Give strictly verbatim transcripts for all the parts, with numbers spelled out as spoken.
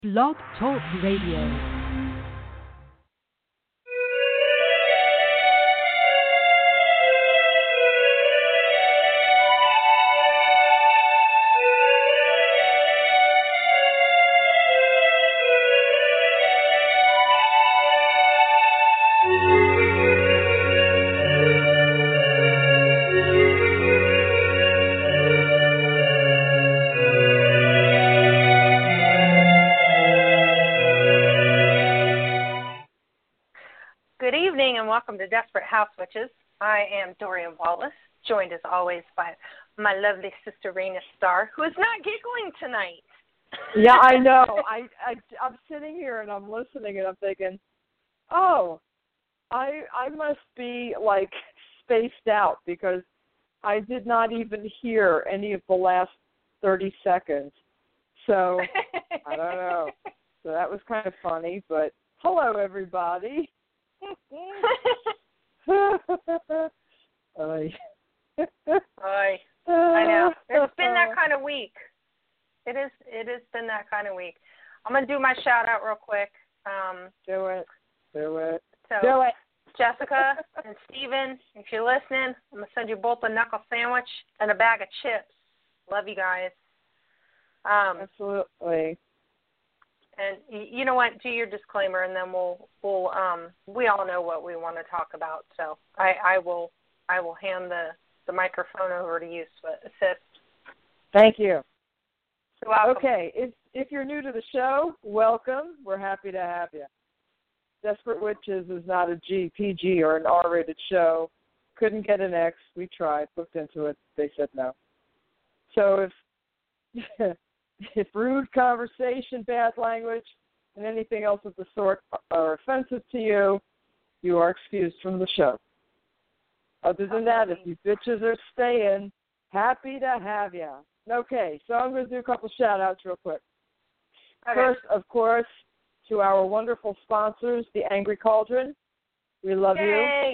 Blog Talk Radio. Welcome to Desperate House Witches. I am Dorian Wallace, joined as always by my lovely sister Raina Starr, who is not giggling tonight. Yeah, I know. I, I I'm sitting here and I'm listening and I'm thinking, oh, I I must be like spaced out because I did not even hear any of the last thirty seconds. So I don't know. So that was kind of funny. But hello, everybody. Oy. Oy. I know. It's been that kind of week. It is. It has been that kind of week. I'm gonna do my shout out real quick. Um, do it. Do it. So, do it. Jessica and Steven, if you're listening, I'm gonna send you both a knuckle sandwich and a bag of chips. Love you guys. Um, Absolutely. And you know what? Do your disclaimer, and then we'll we'll um we all know what we want to talk about. So I, I will I will hand the, the microphone over to you, sis. Thank you. You're welcome. Okay, if if you're new to the show, welcome. We're happy to have you. Desperate Witches is not a G, P G, or an R-rated show. Couldn't get an X. We tried, looked into it. They said no. So if If rude conversation, bad language, and anything else of the sort are offensive to you, you are excused from the show. Other than that, if you bitches are staying, happy to have you. Okay, so I'm going to do a couple shout-outs real quick. Okay. First, of course, to our wonderful sponsors, the Angry Cauldron. We love Yay. you.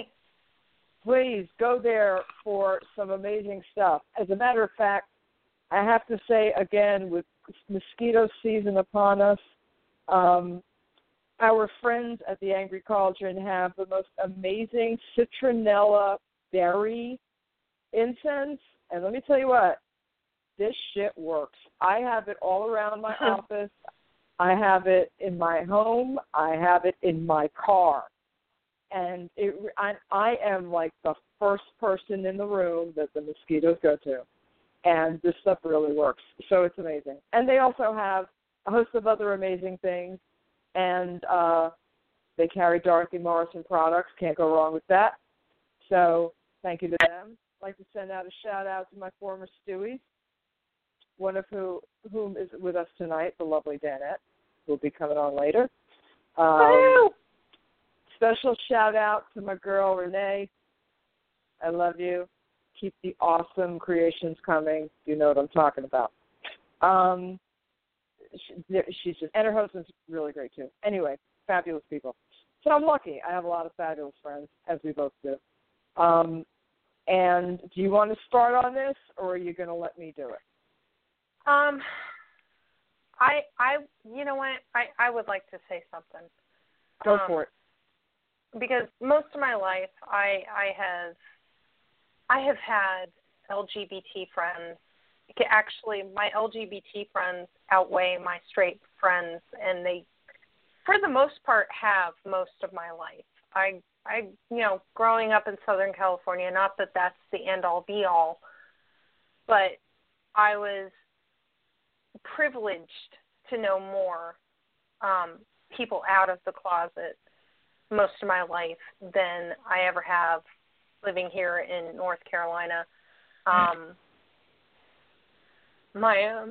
Please go there for some amazing stuff. As a matter of fact, I have to say, again, with mosquito season upon us, um, our friends at the Angry Cauldron have the most amazing citronella berry incense. And let me tell you what, this shit works. I have it all around my office. I have it in my home. I have it in my car. And it, I, I am like the first person in the room that the mosquitoes go to. And this stuff really works. So it's amazing. And they also have a host of other amazing things. And uh, they carry Dorothy Morrison products. Can't go wrong with that. So thank you to them. I'd like to send out a shout-out to my former Stewies, one of who, whom is with us tonight, the lovely Danette, who will be coming on later. Um, special shout-out to my girl, Renee. I love you. Keep the awesome creations coming. You know what I'm talking about. Um, she, she's just, and her husband's really great too. Anyway, fabulous people. So I'm lucky. I have a lot of fabulous friends, as we both do. Um, and do you want to start on this, or are you going to let me do it? Um, I, I, you know what? I, I would like to say something. Go um, for it. Because most of my life, I, I have. I have had L G B T friends. Actually, my L G B T friends outweigh my straight friends, and they, for the most part, have most of my life. I, I, you know, growing up in Southern California, not that that's the end-all, be-all, but I was privileged to know more um, people out of the closet most of my life than I ever have living here in North Carolina. Um, my um,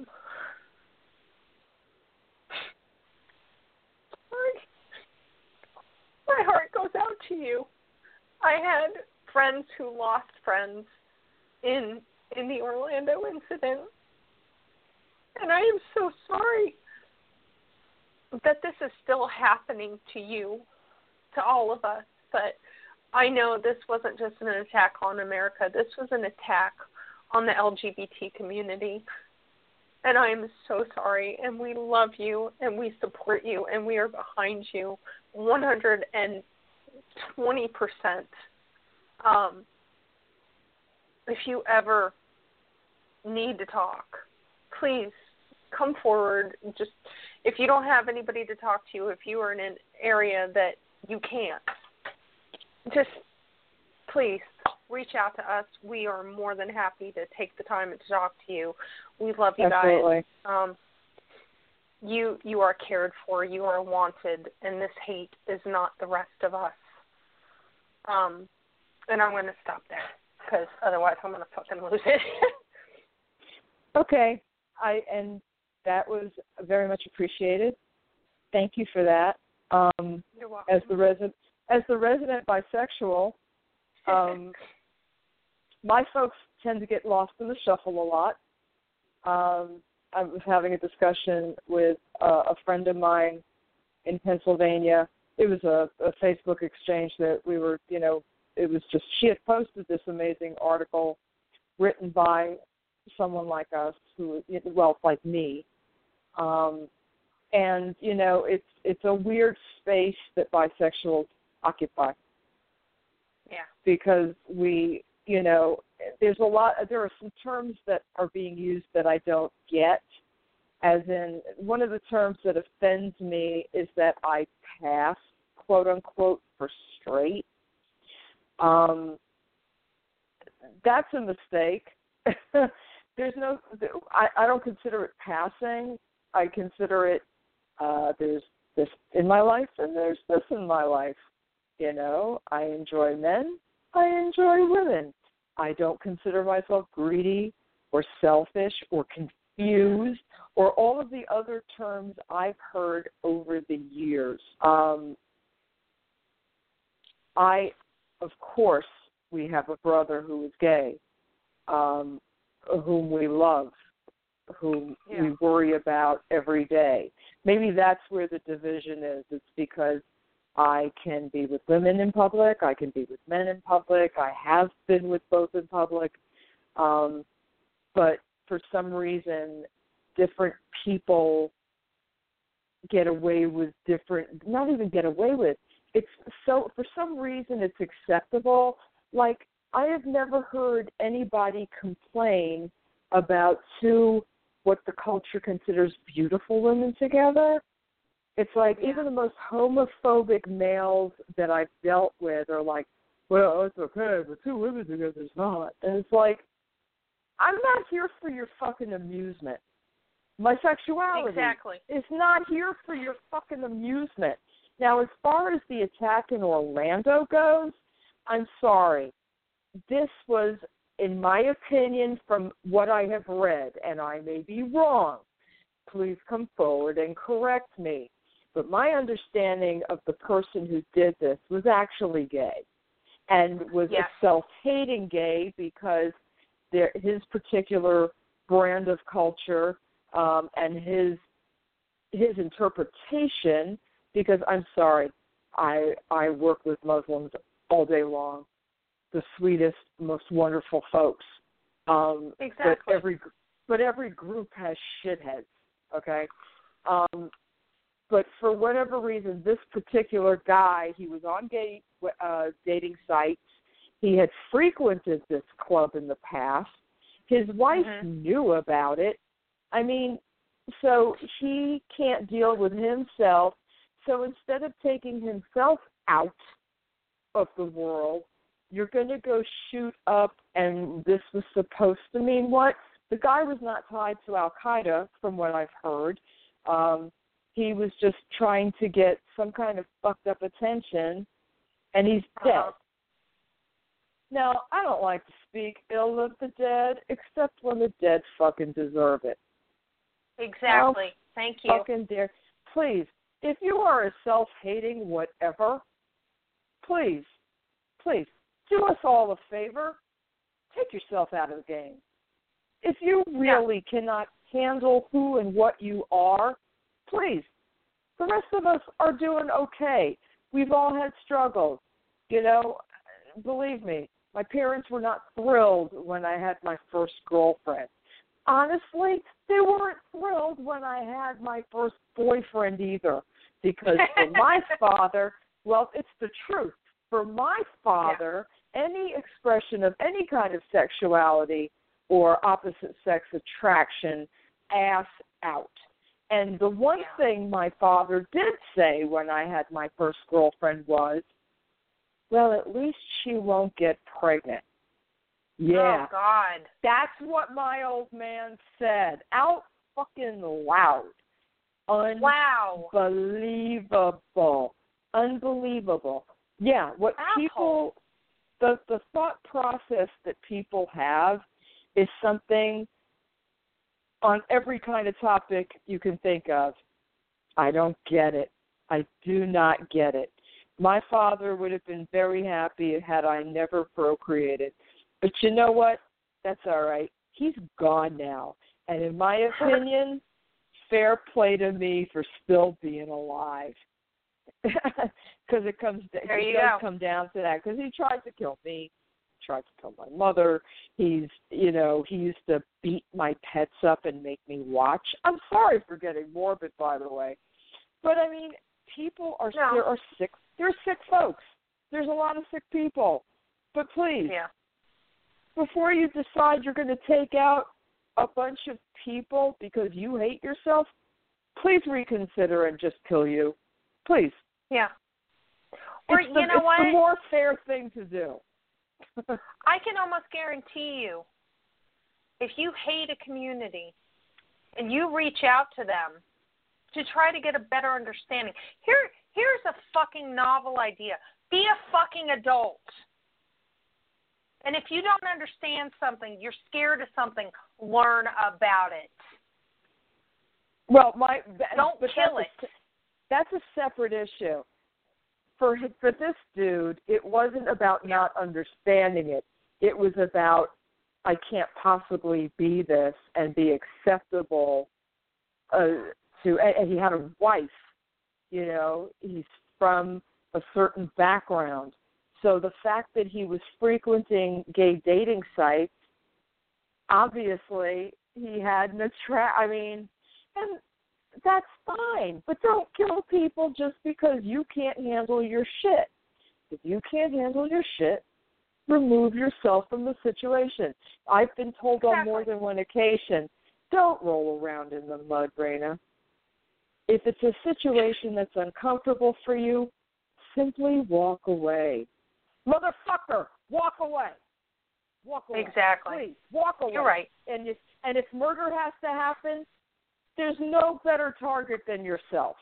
my heart goes out to you. I had friends who lost friends in in the Orlando incident, and I am so sorry that this is still happening to you, to all of us. But I know this wasn't just an attack on America. This was an attack on the L G B T community. And I am so sorry, and we love you, and we support you, and we are behind you one hundred twenty percent. Um, if you ever need to talk, please come forward. Just if you don't have anybody to talk to, if you are in an area that you can't, just please reach out to us. We are more than happy to take the time to talk to you. We love you Absolutely. guys. Um, you you are cared for. You are wanted, and this hate is not the rest of us. Um, and I'm going to stop there because otherwise I'm going to fucking lose it. Okay, I and that was very much appreciated. Thank you for that. Um, You're welcome. As the resident, as the resident bisexual, um, my folks tend to get lost in the shuffle a lot. Um, I was having a discussion with uh, a friend of mine in Pennsylvania. It was a, a Facebook exchange that we were, you know, it was just, she had posted this amazing article written by someone like us who, well, like me. Um, and, you know, it's it's a weird space that bisexuals occupy. Yeah. Because we, you know, there's a lot, there are some terms that are being used that I don't get, as in, one of the terms that offends me is that I pass, quote unquote, for straight. Um, that's a mistake. There's no, I, I don't consider it passing. I consider it, uh, there's this in my life and there's this in my life. You know, I enjoy men, I enjoy women. I don't consider myself greedy or selfish or confused or all of the other terms I've heard over the years. Um, I, of course, we have a brother who is gay, um, whom we love, whom yeah. we worry about every day. Maybe that's where the division is. It's because I can be with women in public, I can be with men in public, I have been with both in public, um, but for some reason, different people get away with different, not even get away with, it's so, for some reason it's acceptable. Like, I have never heard anybody complain about two, what the culture considers beautiful women together. It's like yeah. even the most homophobic males that I've dealt with are like, well, it's okay, but two women together is not. And it's like, I'm not here for your fucking amusement. My sexuality exactly. is not here for your fucking amusement. Now, as far as the attack in Orlando goes, I'm sorry. This was, in my opinion, from what I have read, and I may be wrong, please come forward and correct me. But my understanding of the person who did this was actually gay and was yes. a self-hating gay because there, his particular brand of culture um, and his his interpretation, because I'm sorry, I I work with Muslims all day long, the sweetest, most wonderful folks. Um, exactly. But every, but every group has shitheads, okay? Um, but for whatever reason, this particular guy, he was on gay uh, dating sites. He had frequented this club in the past. His wife mm-hmm. knew about it. I mean, so he can't deal with himself. So instead of taking himself out of the world, you're going to go shoot up, and this was supposed to mean what? The guy was not tied to Al-Qaeda, from what I've heard. Um, he was just trying to get some kind of fucked up attention, and he's dead. Uh-huh. Now, I don't like to speak ill of the dead, except when the dead fucking deserve it. Exactly. Oh, thank you. Fucking dear. Please, if you are a self-hating whatever, please, please, do us all a favor. Take yourself out of the game. If you really yeah. cannot handle who and what you are, please. The rest of us are doing okay. We've all had struggles. You know, believe me, my parents were not thrilled when I had my first girlfriend. honestly, they weren't thrilled when I had my first boyfriend either. Because for my father, well, it's the truth. For my father, yeah. any expression of any kind of sexuality or opposite sex attraction, ass out. And the one yeah. thing my father did say when I had my first girlfriend was, well, at least she won't get pregnant. Yeah. Oh, God. That's what my old man said. Out fucking loud. Wow. Unbelievable. Unbelievable. Yeah, what Asshole. people, the, the thought process that people have is something on every kind of topic you can think of. I don't get it. I do not get it. My father would have been very happy had I never procreated. But you know what? That's all right. He's gone now. And in my opinion, fair play to me for still being alive. Because it comes, there it you does go. come down to that. Because he tried to kill me. He tried to kill my mother. He's, you know, he used to beat my pets up and make me watch. I'm sorry for getting morbid, by the way. But, I mean, people are, no. there are sick, there are sick folks. There's a lot of sick people. But please, yeah. before you decide you're going to take out a bunch of people because you hate yourself, please reconsider and just kill you. Please. Yeah. Or, it's the, you know it's what? the more fair thing to do. I can almost guarantee you, if you hate a community and you reach out to them to try to get a better understanding, here, here's a fucking novel idea. Be a fucking adult. And if you don't understand something, you're scared of something, learn about it. Well, my don't but kill that's it. A, that's a separate issue. For for this dude, it wasn't about not understanding it. It was about, I can't possibly be this and be acceptable uh, to. And he had a wife, you know. He's from a certain background. So the fact that he was frequenting gay dating sites, obviously he had an attract. I mean, and that's fine. But don't kill people just because you can't handle your shit. If you can't handle your shit, remove yourself from the situation. I've been told exactly. on more than one occasion, don't roll around in the mud, Raina. If it's a situation that's uncomfortable for you, simply walk away. Motherfucker, walk away. Walk away. Exactly. Please, walk away. You're right. And if, and if murder has to happen, there's no better target than yourself.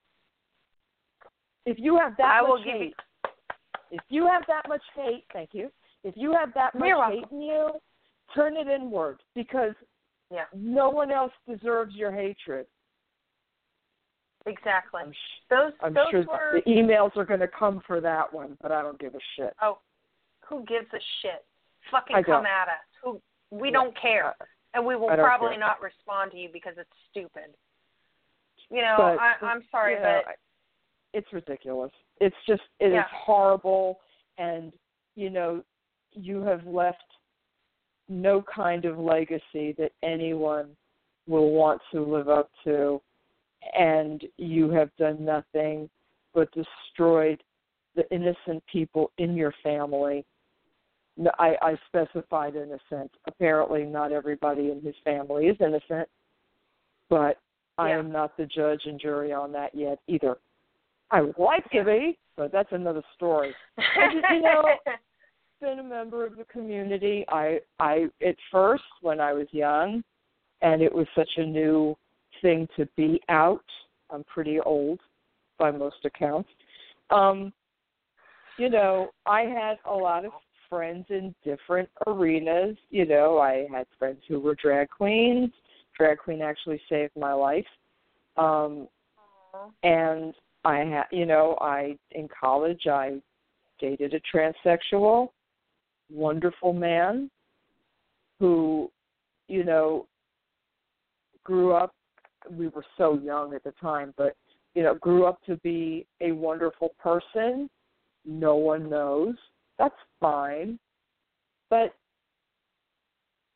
If you have that I much will give hate, you... if you have that much hate, thank you. If you have that much You're hate welcome. in you, turn it inward because yeah. no one else deserves your hatred. Exactly. I'm, sh- those I'm those sure were... the emails are going to come for that one, but I don't give a shit. Oh, who gives a shit? Fucking I come don't. at us. Who we yeah. don't care, and we will probably care. not respond to you because it's stupid. You know, but, I, I'm sorry, you know, but it's ridiculous. It's just it yeah. is horrible, and you know, you have left no kind of legacy that anyone will want to live up to. And you have done nothing but destroyed the innocent people in your family. I, I specified innocent. Apparently not everybody in his family is innocent, but I yeah. am not the judge and jury on that yet either. I would like to be, but that's another story. And, you know, been a member of the community. I, I at first, when I was young, and it was such a new thing to be out. I'm pretty old by most accounts. Um, you know, I had a lot of friends in different arenas. You know, I had friends who were drag queens. Drag queen actually saved my life. Um, and I had, you know, I in college I dated a transsexual, wonderful man who, you know, grew up. We were so young at the time, but, you know, grew up to be a wonderful person. No one knows. That's fine. But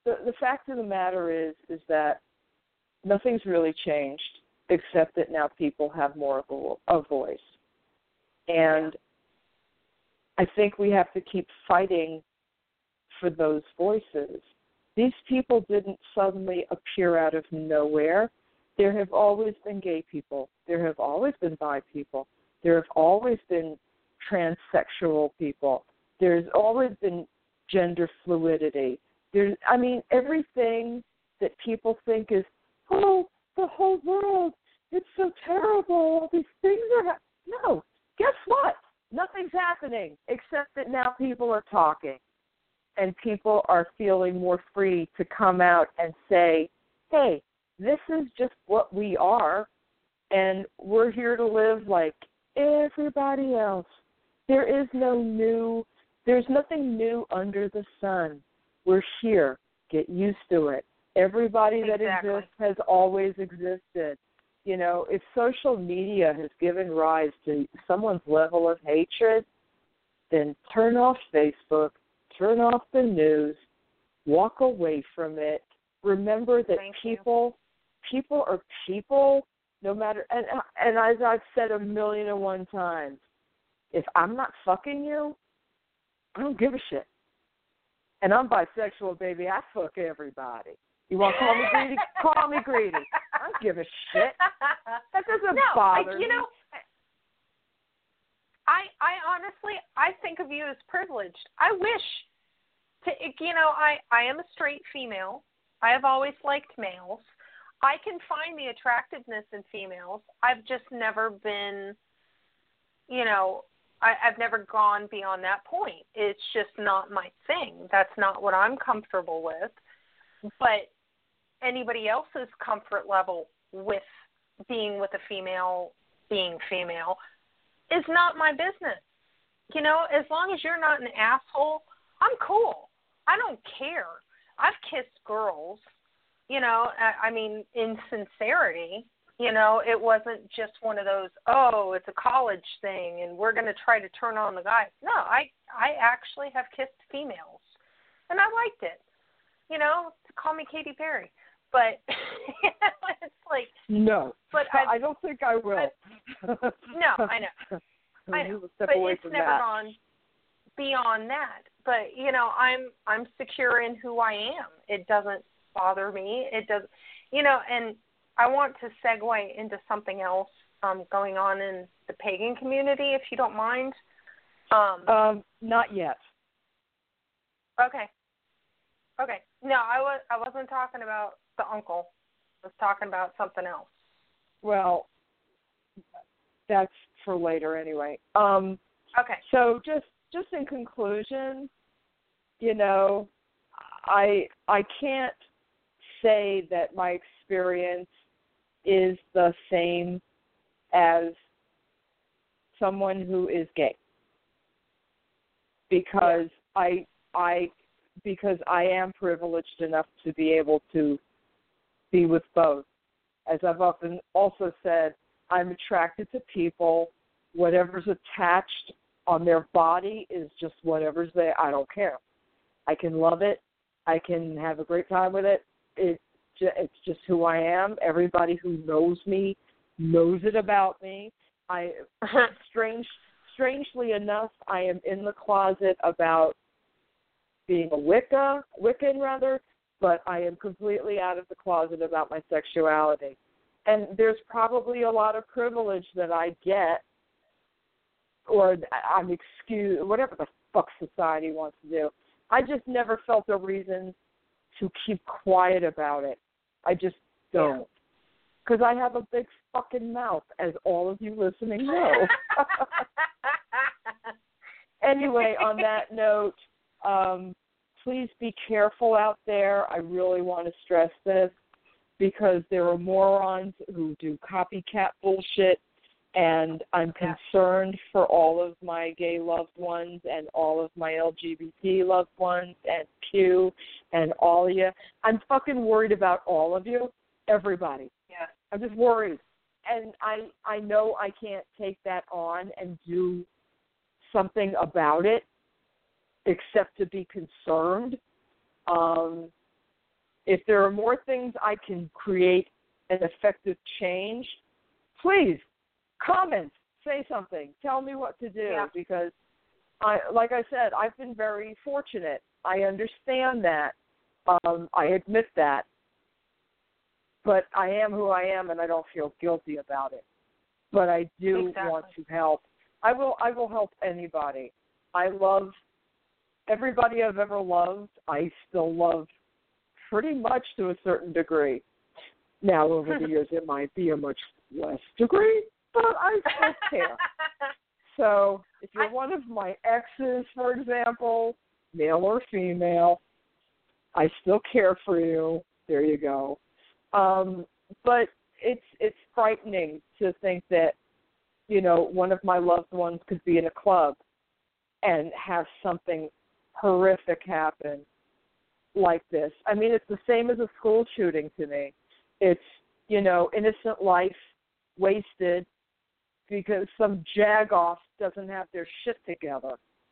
the the fact of the matter is is that nothing's really changed except that now people have more of a, a voice. And I think we have to keep fighting for those voices. These people didn't suddenly appear out of nowhere. There have always been gay people. There have always been bi people. There have always been transsexual people. There's always been gender fluidity. There's, I mean, everything that people think is, oh, the whole world, it's so terrible, all these things are happening. No, guess what? Nothing's happening except that now people are talking and people are feeling more free to come out and say, hey, this is just what we are, and we're here to live like everybody else. There is no new, there's nothing new under the sun. We're here. Get used to it. Everybody that exactly. exists has always existed. You know, if social media has given rise to someone's level of hatred, then turn off Facebook, turn off the news, walk away from it. Remember that Thank people, you. people are people, no matter. And and as I've said a million and one times, if I'm not fucking you, I don't give a shit. And I'm bisexual, baby. I fuck everybody. You want to call me greedy? Call me greedy. I don't give a shit. That doesn't no, bother I, you me. know, I I honestly I think of you as privileged. I wish to you know I I am a straight female. I have always liked males. I can find the attractiveness in females. I've just never been, you know, I, I've never gone beyond that point. It's just not my thing. That's not what I'm comfortable with. But anybody else's comfort level with being with a female, being female, is not my business. You know, as long as you're not an asshole, I'm cool. I don't care. I've kissed girls, you know, I, I mean, in sincerity. You know, it wasn't just one of those, oh, it's a college thing and we're going to try to turn on the guys. No, I, I actually have kissed females, and I liked it. You know, to call me Katy Perry. But you know, it's like no. But I, I don't think I will. I, no, I know, I know. But it's never that. gone beyond that. But you know, I'm I'm secure in who I am. It doesn't bother me. It does, you know. And I want to segue into something else um, going on in the pagan community, if you don't mind. Um, um not yet. Okay. Okay. No, I was I wasn't talking about the uncle. I was talking about something else. Well, that's for later anyway. Um, okay. So just just in conclusion, you know, I I can't say that my experience is the same as someone who is gay, because yeah. I I. because I am privileged enough to be able to be with both. As I've often also said, I'm attracted to people. Whatever's attached on their body is just whatever's there. I don't care. I can love it. I can have a great time with it. It it's just who I am. Everybody who knows me knows it about me. I strange, strangely enough, I am in the closet about being a Wicca, Wiccan rather, but I am completely out of the closet about my sexuality. And there's probably a lot of privilege that I get, or I'm excused, whatever the fuck society wants to do. I just never felt a reason to keep quiet about it. I just don't. Because I have a big fucking mouth, as all of you listening know. Anyway, on that note, Um, please be careful out there. I really want to stress this, because there are morons who do copycat bullshit, and I'm concerned for all of my gay loved ones and all of my L G B T loved ones and Q and all of you. I'm fucking worried about all of you, everybody. Yeah. I'm just worried. And I, I know I can't take that on and do something about it, except to be concerned. Um, if there are more things I can create an effective change, please comment, say something, tell me what to do, yeah. because I, like I said, I've been very fortunate. I understand that. Um, I admit that. But I am who I am, and I don't feel guilty about it. But I do exactly. want to help. I will. I will help anybody. I love everybody I've ever loved. I still love pretty much to a certain degree. Now, over the years, it might be a much less degree, but I still care. So, if you're one of my exes, for example, male or female, I still care for you. There you go. Um, but it's it's frightening to think that, you know, one of my loved ones could be in a club and have something horrific happen like this. I mean, it's the same as a school shooting to me. It's, you know, innocent life wasted because some jag-off doesn't have their shit together.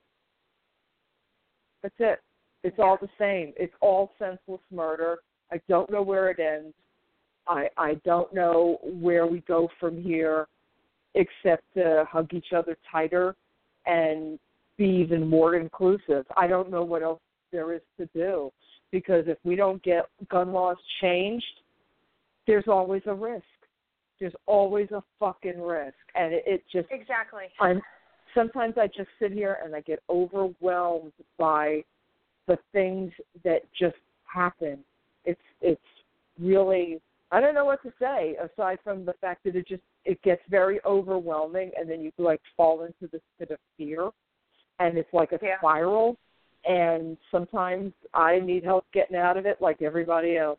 That's it. It's all the same. It's all senseless murder. I don't know where it ends. I I don't know where we go from here except to hug each other tighter and be even more inclusive. I don't know what else there is to do, because if we don't get gun laws changed, there's always a risk. There's always a fucking risk. And it, it just... Exactly. I'm, sometimes I just sit here and I get overwhelmed by the things that just happen. It's it's really... I don't know what to say aside from the fact that it just it gets very overwhelming, and then you like fall into this pit of fear, and it's like a yeah. spiral. And sometimes I need help getting out of it, like everybody else.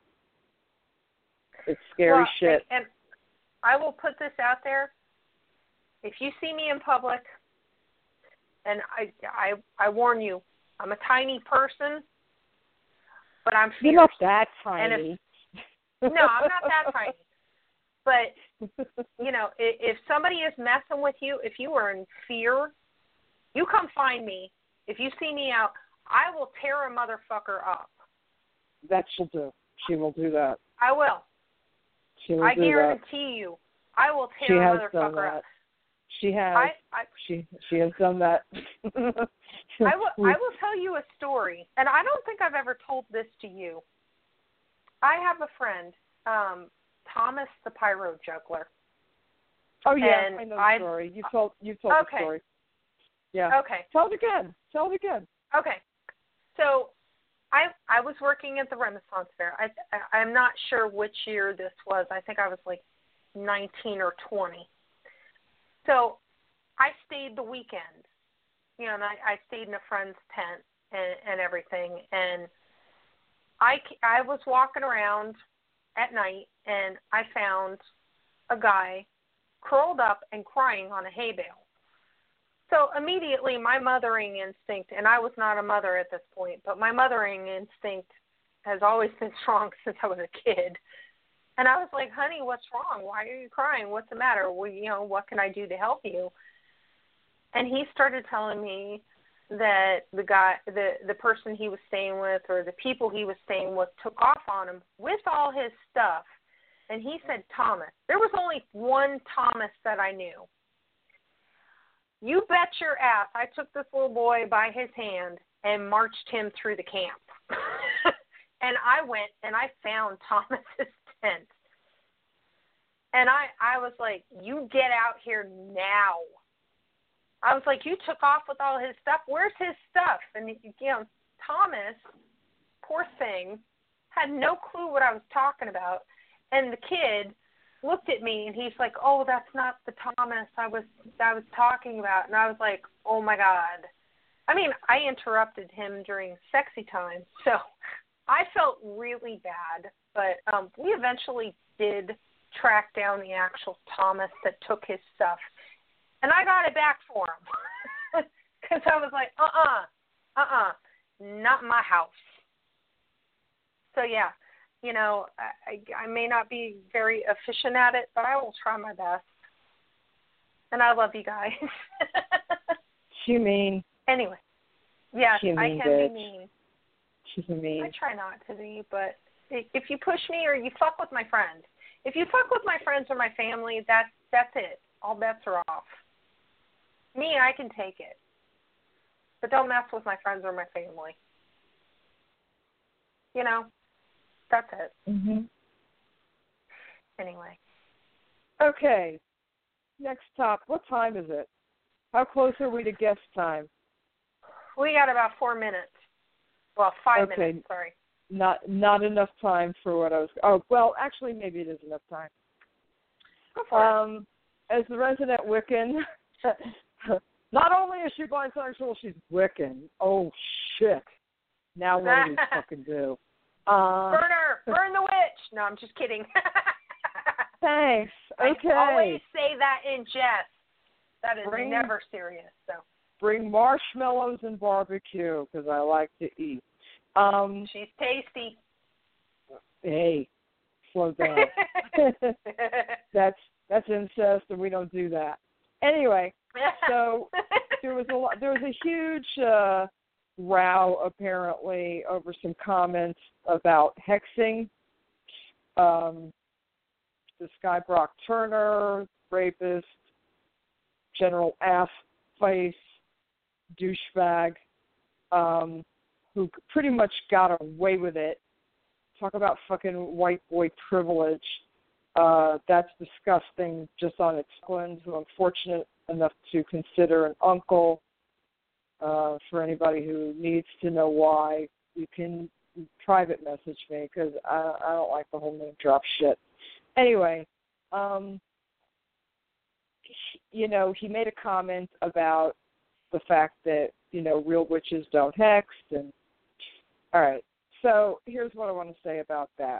It's scary well, shit. And, and I will put this out there: if you see me in public, and I I I warn you, I'm a tiny person, but I'm fierce. You're not that tiny. If, no, I'm not that tiny. But, you know, if, if somebody is messing with you, if you are in fear, you come find me. If you see me out, I will tear a motherfucker up. That she'll do. She will do that. I will. She will I do guarantee that. you, I will tear she a has motherfucker done that. up. She has. I, I, she she has done that. I will. I will tell you a story, and I don't think I've ever told this to you. I have a friend, um, Thomas the Pyro Juggler. Oh yeah, and I know the I've, story. You told you told okay. the story. Yeah. Okay. Tell it again. Tell it again. Okay. So, I I was working at the Renaissance Fair. I, I I'm not sure which year this was. I think I was like nineteen or twenty. So, I stayed the weekend. You know, and I, I stayed in a friend's tent and, and everything, and I, I was walking around at night, and I found a guy curled up and crying on a hay bale. So immediately my mothering instinct, and I was not a mother at this point, but my mothering instinct has always been strong since I was a kid. And I was like, honey, what's wrong? Why are you crying? What's the matter? Well, you know, what can I do to help you? And he started telling me that the guy, the, the person he was staying with, or the people he was staying with, took off on him with all his stuff. And he said, Thomas. There was only one Thomas that I knew. You bet your ass I took this little boy by his hand and marched him through the camp. And I went and I found Thomas's tent. And I, I was like, you get out here now. I was like, you took off with all his stuff. Where's his stuff? And, you know, Thomas, poor thing, had no clue what I was talking about. And the kid looked at me, and he's like, oh, that's not the Thomas I was I was talking about. And I was like, oh, my God. I mean, I interrupted him during sexy time, so I felt really bad. But um, we eventually did track down the actual Thomas that took his stuff. And I got it back for him because I was like, uh-uh, uh-uh, not my house. So, yeah, you know, I, I may not be very efficient at it, but I will try my best. And I love you guys. She mean. Anyway, yes, she I mean can bitch. be mean. She's a mean. I try not to be, but if you push me or you fuck with my friend. If you fuck with my friends or my family, that's that's it. All bets are off. Me, I can take it. But don't mess with my friends or my family. You know, that's it. Mm-hmm. Anyway. Okay. Next top. What time is it? How close are we to guest time? We got about four minutes. Well, five okay. minutes, sorry. Not not enough time for what I was... Oh, well, actually, maybe it is enough time. Go for um, it. As the resident Wiccan, not only is she bisexual, she's Wiccan. Oh, shit. Now what do we fucking do? Uh, Burn her! Burn the witch! No, I'm just kidding. Thanks. Okay. I always say that in jest. That is bring, never serious. So bring marshmallows and barbecue because I like to eat. Um, She's tasty. Hey, slow down. that's that's incest, and we don't do that. Anyway, so there was a lot, there was a huge uh, row apparently over some comments about hexing. Um, this guy Brock Turner, rapist, general ass face, douchebag, um, who pretty much got away with it. Talk about fucking white boy privilege. Uh, that's disgusting just on its own. Who I'm fortunate enough to consider an uncle. Uh, for anybody who needs to know why, you can private message me because I, I don't like the whole name drop shit. Anyway, um, you know, he made a comment about the fact that, you know, real witches don't hex. And all right, so here's what I want to say about that.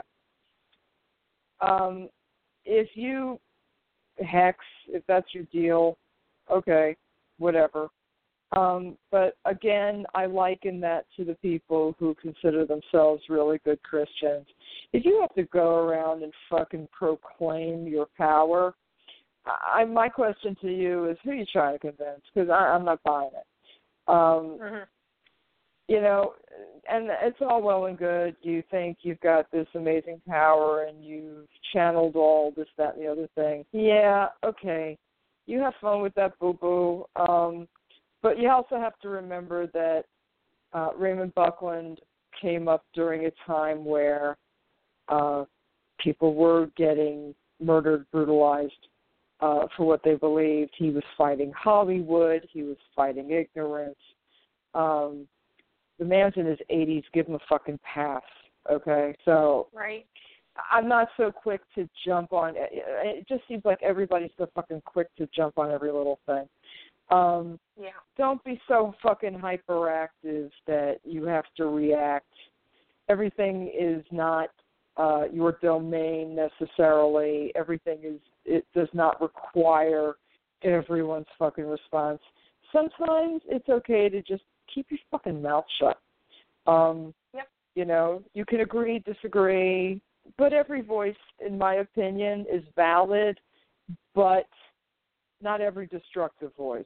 Um, if you hex, if that's your deal, okay, whatever. Um, but again, I liken that to the people who consider themselves really good Christians. If you have to go around and fucking proclaim your power, I, my question to you is, who are you trying to convince? Because I'm not buying it. Um, mm-hmm. You know, and it's all well and good. You think you've got this amazing power and you've channeled all this, that, and the other thing. Yeah, okay. You have fun with that, boo-boo. Um, but you also have to remember that uh, Raymond Buckland came up during a time where uh, people were getting murdered, brutalized uh, for what they believed. He was fighting Hollywood. He was fighting ignorance. Um, the man's in his eighties. Give him a fucking pass, okay? So right. I'm not so quick to jump on it. It just seems like everybody's so fucking quick to jump on every little thing. Um, yeah. Don't be so fucking hyperactive that you have to react. Everything is not uh, your domain necessarily. Everything is, it does not require everyone's fucking response. Sometimes it's okay to just keep your fucking mouth shut. Um, yep. You know, you can agree, disagree, but every voice, in my opinion, is valid, but not every destructive voice.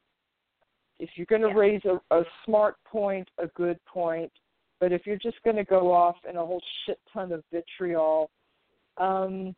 If you're going to yeah. raise a, a smart point, a good point, but if you're just going to go off in a whole shit ton of vitriol, um,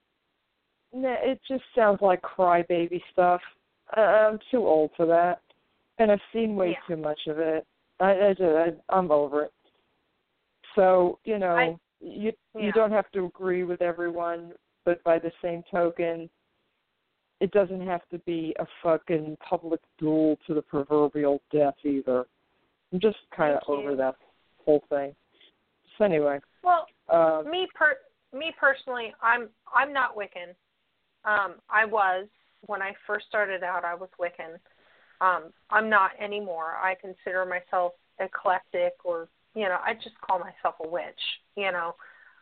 it just sounds like crybaby stuff. I'm too old for that, and I've seen way yeah. too much of it. I, I, I, I'm over it. So, you know, I, you yeah. you don't have to agree with everyone, but by the same token, it doesn't have to be a fucking public duel to the proverbial death either. I'm just kind of over that whole thing. So anyway. Well, uh, me per me personally, I'm I'm not Wiccan. Um, I was when I first started out. I was Wiccan. Um, I'm not anymore. I consider myself eclectic, or you know, I just call myself a witch. You know,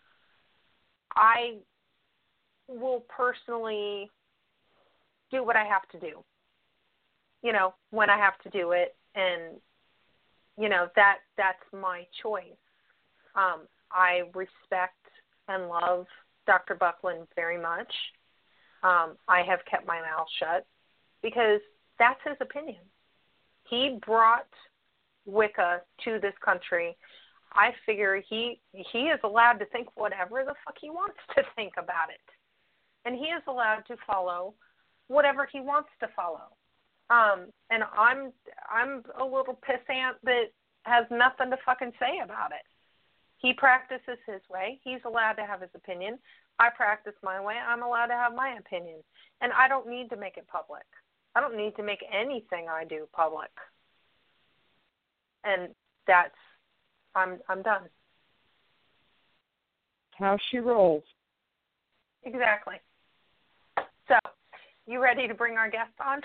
I will personally do what I have to do, you know, when I have to do it, and, you know, that that's my choice. Um, I respect and love Doctor Buckland very much. Um, I have kept my mouth shut because that's his opinion. He brought Wicca to this country. I figure he he is allowed to think whatever the fuck he wants to think about it, and he is allowed to follow whatever he wants to follow. Um, and I'm I'm a little pissant that has nothing to fucking say about it. He practices his way. He's allowed to have his opinion. I practice my way. I'm allowed to have my opinion. And I don't need to make it public. I don't need to make anything I do public. And that's, I'm I'm done. How she rolls. Exactly. So, you ready to bring our guest on?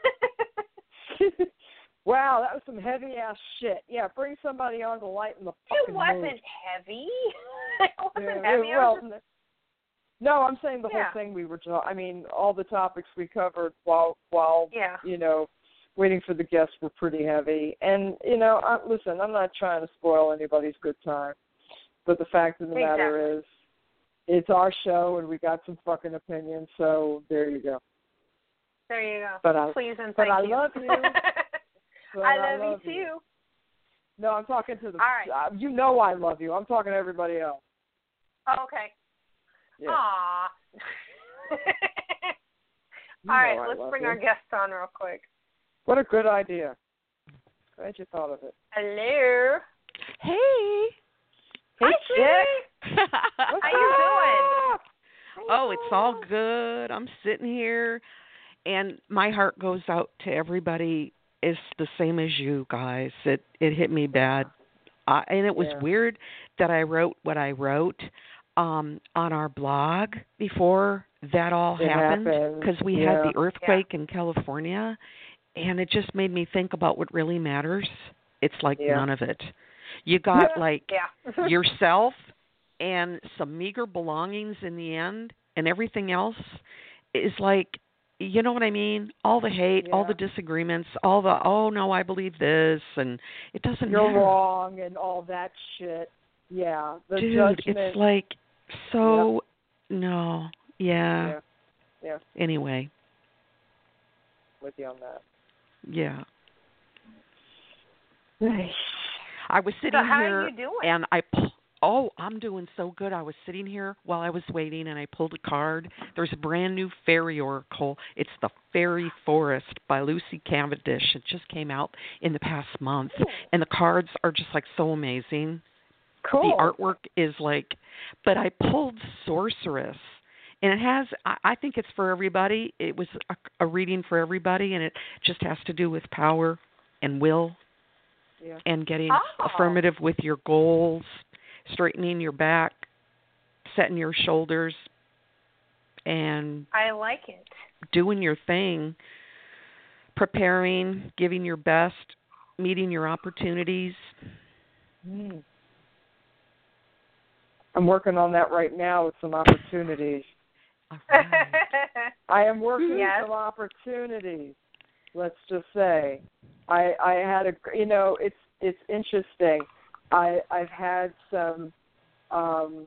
Wow, that was some heavy ass shit. Yeah, bring somebody on to lighten the fucking It wasn't mood. heavy. It wasn't yeah, heavy. It, well, just... no, I'm saying the yeah. whole thing we were talking. I mean, all the topics we covered while while yeah. you know waiting for the guests were pretty heavy. And you know, I, listen, I'm not trying to spoil anybody's good time, but the fact of the exactly. matter is, it's our show and we got some fucking opinions. So there you go. There you go. But I, Please and but thank I you. love you. But I love, I love you you too. No, I'm talking to the. All right. Uh, you know I love you. I'm talking to everybody else. Oh, okay. Yeah. Aww. You All right, know I let's love bring you. our guest on real quick. What a good idea. Glad you thought of it. Hello. Hey. Hey, Hi, chick. sweetie. How you doing? Oh, it's all good. I'm sitting here, and my heart goes out to everybody. It's the same as you guys. It it hit me bad, uh, and it was Yeah. weird that I wrote what I wrote um, on our blog before that all It happened, happened. because we Yeah. had the earthquake in California, and it just made me think about what really matters. It's like Yeah. none of it. You got like Yeah. yourself and some meager belongings in the end, and everything else is like, you know what I mean? All the hate, all Yeah. the disagreements, all the, oh, no, I believe this, and it doesn't You're matter. wrong and all that shit. Yeah. The Dude, judgment. it's like so, no, yeah. Yeah. Yeah. Anyway, With you on that. yeah. Nice. I was sitting So how here are you doing? and I pu- oh, I'm doing so good. I was sitting here while I was waiting and I pulled a card. There's a brand new fairy oracle. It's The Fairy Forest by Lucy Cavendish. It just came out in the past month. And the cards are just like so amazing. Cool. The artwork is like, but I pulled Sorceress. And it has, I I think it's for everybody. It was a, a reading for everybody, and it just has to do with power and will Yeah. and getting Oh. affirmative with your goals, straightening your back, setting your shoulders, and I like it. doing your thing, preparing, giving your best, meeting your opportunities. Mm. I'm working on that right now with some opportunities. All right. I am working Yes. some opportunities. Let's just say, I I had a you know it's it's interesting. I I've had some um,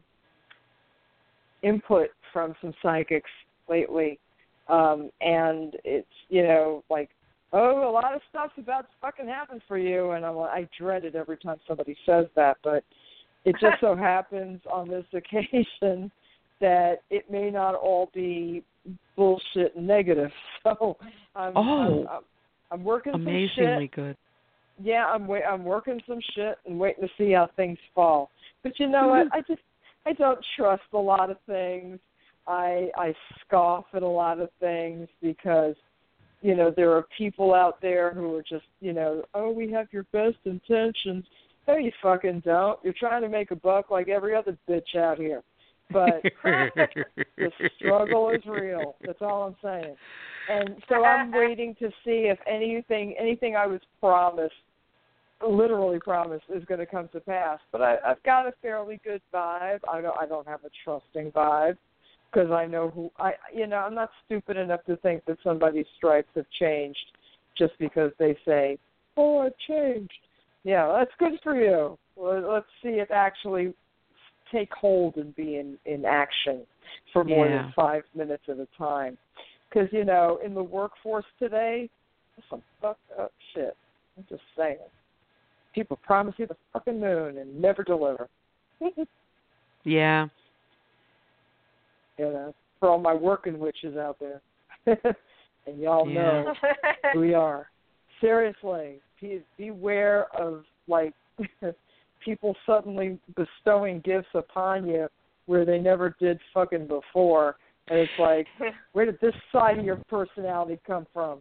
input from some psychics lately, um, and it's you know like oh a lot of stuff's about to fucking happen for you, and I'm, I dread it every time somebody says that, but it just so happens on this occasion that it may not all be bullshit and negative. So I'm, Oh. I'm, I'm, I'm working some Amazingly shit. good. Yeah, I'm wait, I'm working some shit and waiting to see how things fall. But you know what? I just I don't trust a lot of things. I I scoff at a lot of things because you know there are people out there who are just you know oh we have your best intentions. No, you fucking don't. You're trying to make a buck like every other bitch out here. But the struggle is real. That's all I'm saying. And so I'm waiting to see if anything anything I was promised, literally promised, is going to come to pass. But I, I've got a fairly good vibe. I don't I don't have a trusting vibe because I know who I. You know, I'm not stupid enough to think that somebody's stripes have changed just because they say, "Oh, I've changed." Yeah, that's good for you. Well, let's see it actually take hold and be in, in action for more Yeah. than five minutes at a time. Because, you know, in the workforce today, that's some fucked up shit. I'm just saying. people promise you the fucking moon and never deliver. Yeah. You know, for all my working witches out there. And y'all Yeah. know who we are. Seriously, be, beware of, like, people suddenly bestowing gifts upon you where they never did fucking before. And it's like, where did this side of your personality come from?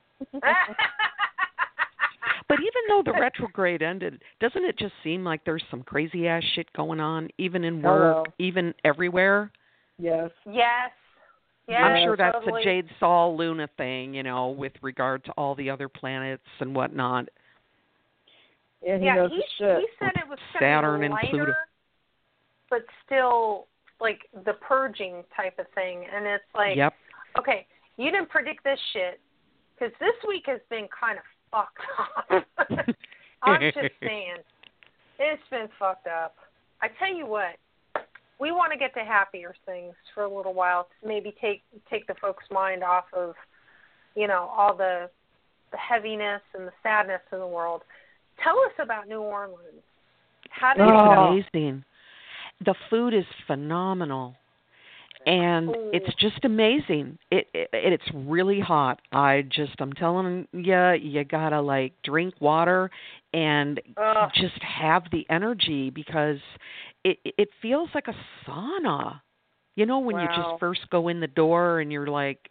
But even though the retrograde ended, doesn't it just seem like there's some crazy ass shit going on, even in work, Hello. even everywhere? Yes. Yes. Yeah, I'm sure that's totally. a Jade Saul Luna thing, you know, with regard to all the other planets and whatnot. Yeah, he yeah, knows he, his shit. he said it was Saturn and lighter, Pluto. but still like the purging type of thing. And it's like, Yep. okay, you didn't predict this shit because this week has been kind of fucked up. I'm just saying, it's been fucked up. I tell you what, we want to get to happier things for a little while to maybe take take the folks' mind off of, you know, all the the heaviness and the sadness in the world. Tell us about New Orleans. How did It's it go? amazing. The food is phenomenal. And Ooh. it's just amazing. It, it it's really hot. I just I'm telling you, you gotta like drink water and Ugh. just have the energy because it it feels like a sauna. You know when you Wow. just first go in the door and you're like.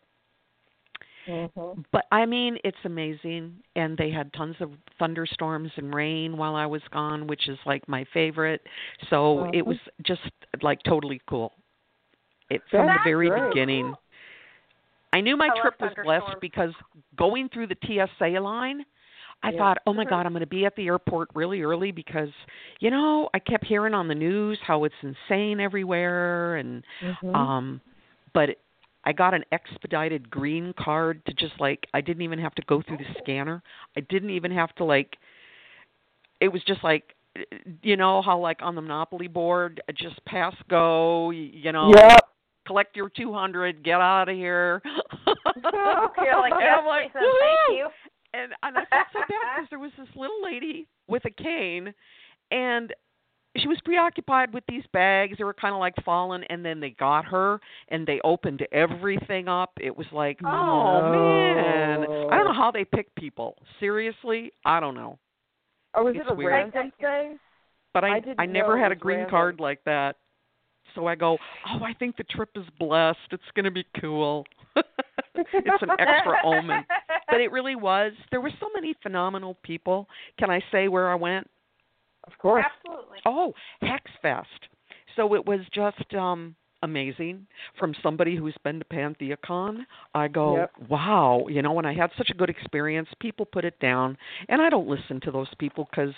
Mm-hmm. But I mean, it's amazing. And they had tons of thunderstorms and rain while I was gone, which is like my favorite. So Mhm. it was just like totally cool. It, from That's the very great. beginning. I knew my I love trip was blessed thunderstorms. because going through the T S A line, I Yeah. thought, oh my God, I'm going to be at the airport really early because, you know, I kept hearing on the news how it's insane everywhere. And, Mhm. um, but I got an expedited green card to just like, I didn't even have to go through the scanner. I didn't even have to like, it was just like, you know, how like on the Monopoly board, just pass go, you know. Yep. Collect your two hundred, get out of here. You're like, and yes, I'm like, Lisa, thank woo! you. And, and I felt so bad because there was this little lady with a cane, and she was preoccupied with these bags. They were kind of like falling, and then they got her, and they opened everything up. It was like, oh, No. man. I don't know how they pick people. Seriously, I don't know. Oh, was It's it a weird. random thing? But I, I I, didn't never know it had a was green random. card like that. So I go, oh, I think the trip is blessed. It's going to be cool. It's an extra omen. But it really was. There were so many phenomenal people. Can I say where I went? Of course. Absolutely. Oh, HexFest. So it was just um, amazing. From somebody who's been to PantheaCon, I go, Yep. wow. You know, when I had such a good experience, people put it down. And I don't listen to those people because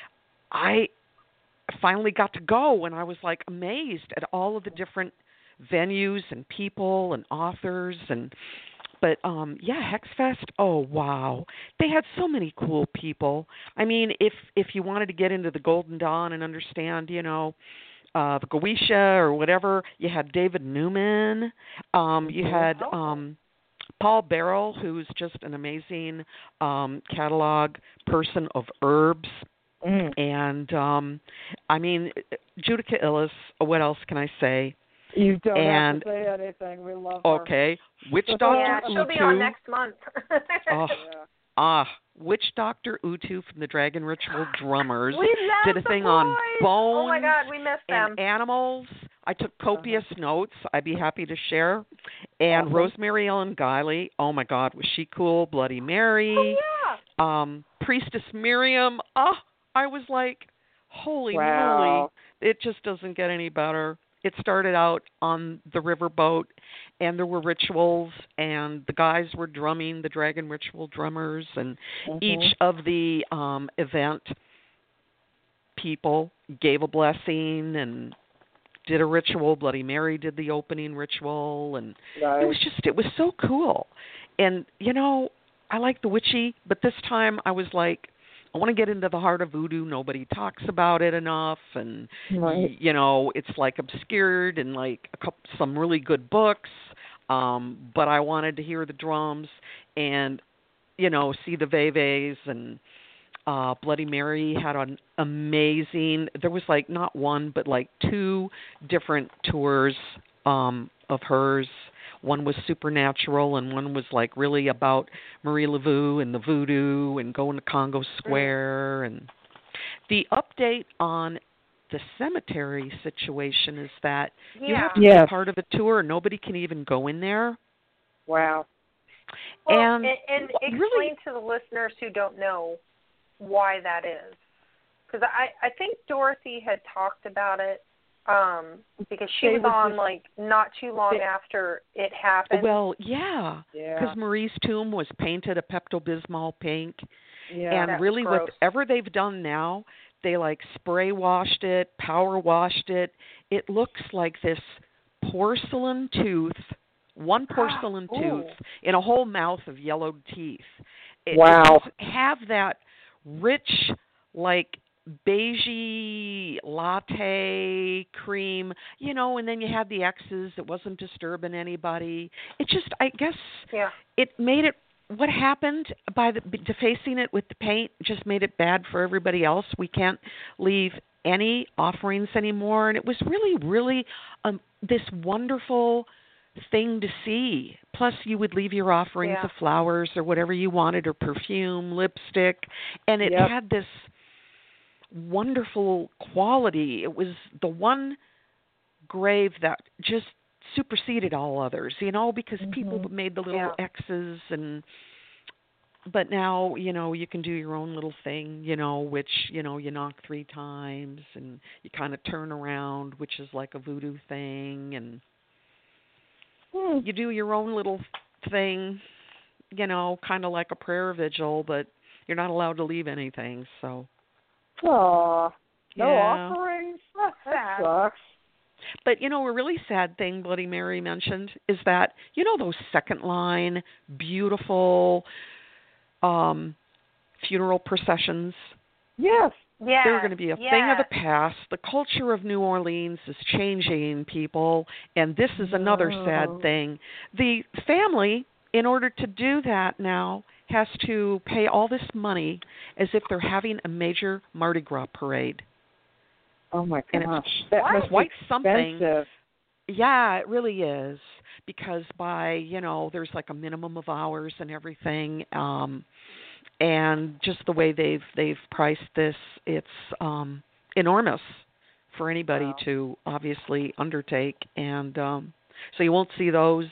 I finally got to go, and I was like amazed at all of the different venues and people and authors and but um yeah HexFest, oh wow, they had so many cool people. I mean, if if you wanted to get into the Golden Dawn and understand, you know, uh the Goetia or whatever, you had David Newman, um you had um Paul Barrel, who's just an amazing um catalog person of herbs. Mm. And, um, I mean, Judica Illes, what else can I say? You don't and, have to say anything. We love her. Okay. Witch Doctor Yeah, she'll be on Utu. next month. Oh, Yeah. ah, Witch Doctor Utu from the Dragon Ritual Drummers We love did a the thing boys. on bones Oh my God, we missed them. and animals. I took copious Uh-huh. notes. I'd be happy to share. And Awesome. Rosemary Ellen Guiley, oh my God, was she cool? Bloody Mary. Oh yeah. Um, Priestess Miriam. Oh, I was like, holy Wow. moly. It just doesn't get any better. It started out on the riverboat, and there were rituals, and the guys were drumming, the Dragon Ritual drummers, and Mhm. each of the um, event people gave a blessing and did a ritual. Bloody Mary did the opening ritual, and Nice. it was just, it was so cool. And, you know, I like the witchy, but this time I was like, I want to get into the heart of voodoo. Nobody talks about it enough, and Right. y- you know, it's like obscured in like a couple, some really good books. Um, but I wanted to hear the drums and, you know, see the veves and Uh, Bloody Mary had an amazing. There was like not one, but like two different tours um, of hers. One was supernatural, and one was like really about Marie Laveau and the voodoo and going to Congo Square. And the update on the cemetery situation is that Yeah. you have to Yes. be part of a tour. Nobody can even go in there. Wow. Well, and and, and explain really, to the listeners who don't know why that is. Because I, I think Dorothy had talked about it um, because she They was was on, just- like, not too long they- after it happened. well, yeah, Yeah. because Marie's tomb was painted a Pepto-Bismol pink. Yeah. And That was really, gross. whatever they've done now, they like spray washed it, power washed it. It looks like this porcelain tooth, one porcelain Ooh. tooth in a whole mouth of yellowed teeth. It, Wow. It doesn't have that rich, like beigey latte cream, you know. And then you had the X's. It wasn't disturbing anybody. It just, I guess, Yeah. it made it. What happened by the, defacing it with the paint just made it bad for everybody else. We can't leave any offerings anymore, and it was really, really um, this wonderful thing to see. Plus, you would leave your offerings Yeah. of flowers or whatever you wanted, or perfume, lipstick, and it Yep. had this wonderful quality. It was the one grave that just superseded all others, you know, because Mhm. people made the little Yeah. X's, and but now, you know, you can do your own little thing, you know, which, you know, you knock three times and you kind of turn around, which is like a voodoo thing, and Hmm. you do your own little thing, you know, kind of like a prayer vigil, but you're not allowed to leave anything, so. Aw. No Yeah. offerings? That's That sad. sucks. But, you know, a really sad thing Bloody Mary mentioned is that, you know, those second line, beautiful um, funeral processions, Yes. Yeah. they're going to be a yeah. thing of the past. The culture of New Orleans is changing, people, and this is another No. sad thing. The family, in order to do that now, has to pay all this money as if they're having a major Mardi Gras parade. Oh my And it's gosh. That What? must be quite something. expensive. Yeah, it really is, because by, you know, there's like a minimum of hours and everything, um and just the way they've they've priced this, it's um enormous for anybody Wow. to obviously undertake, and um so you won't see those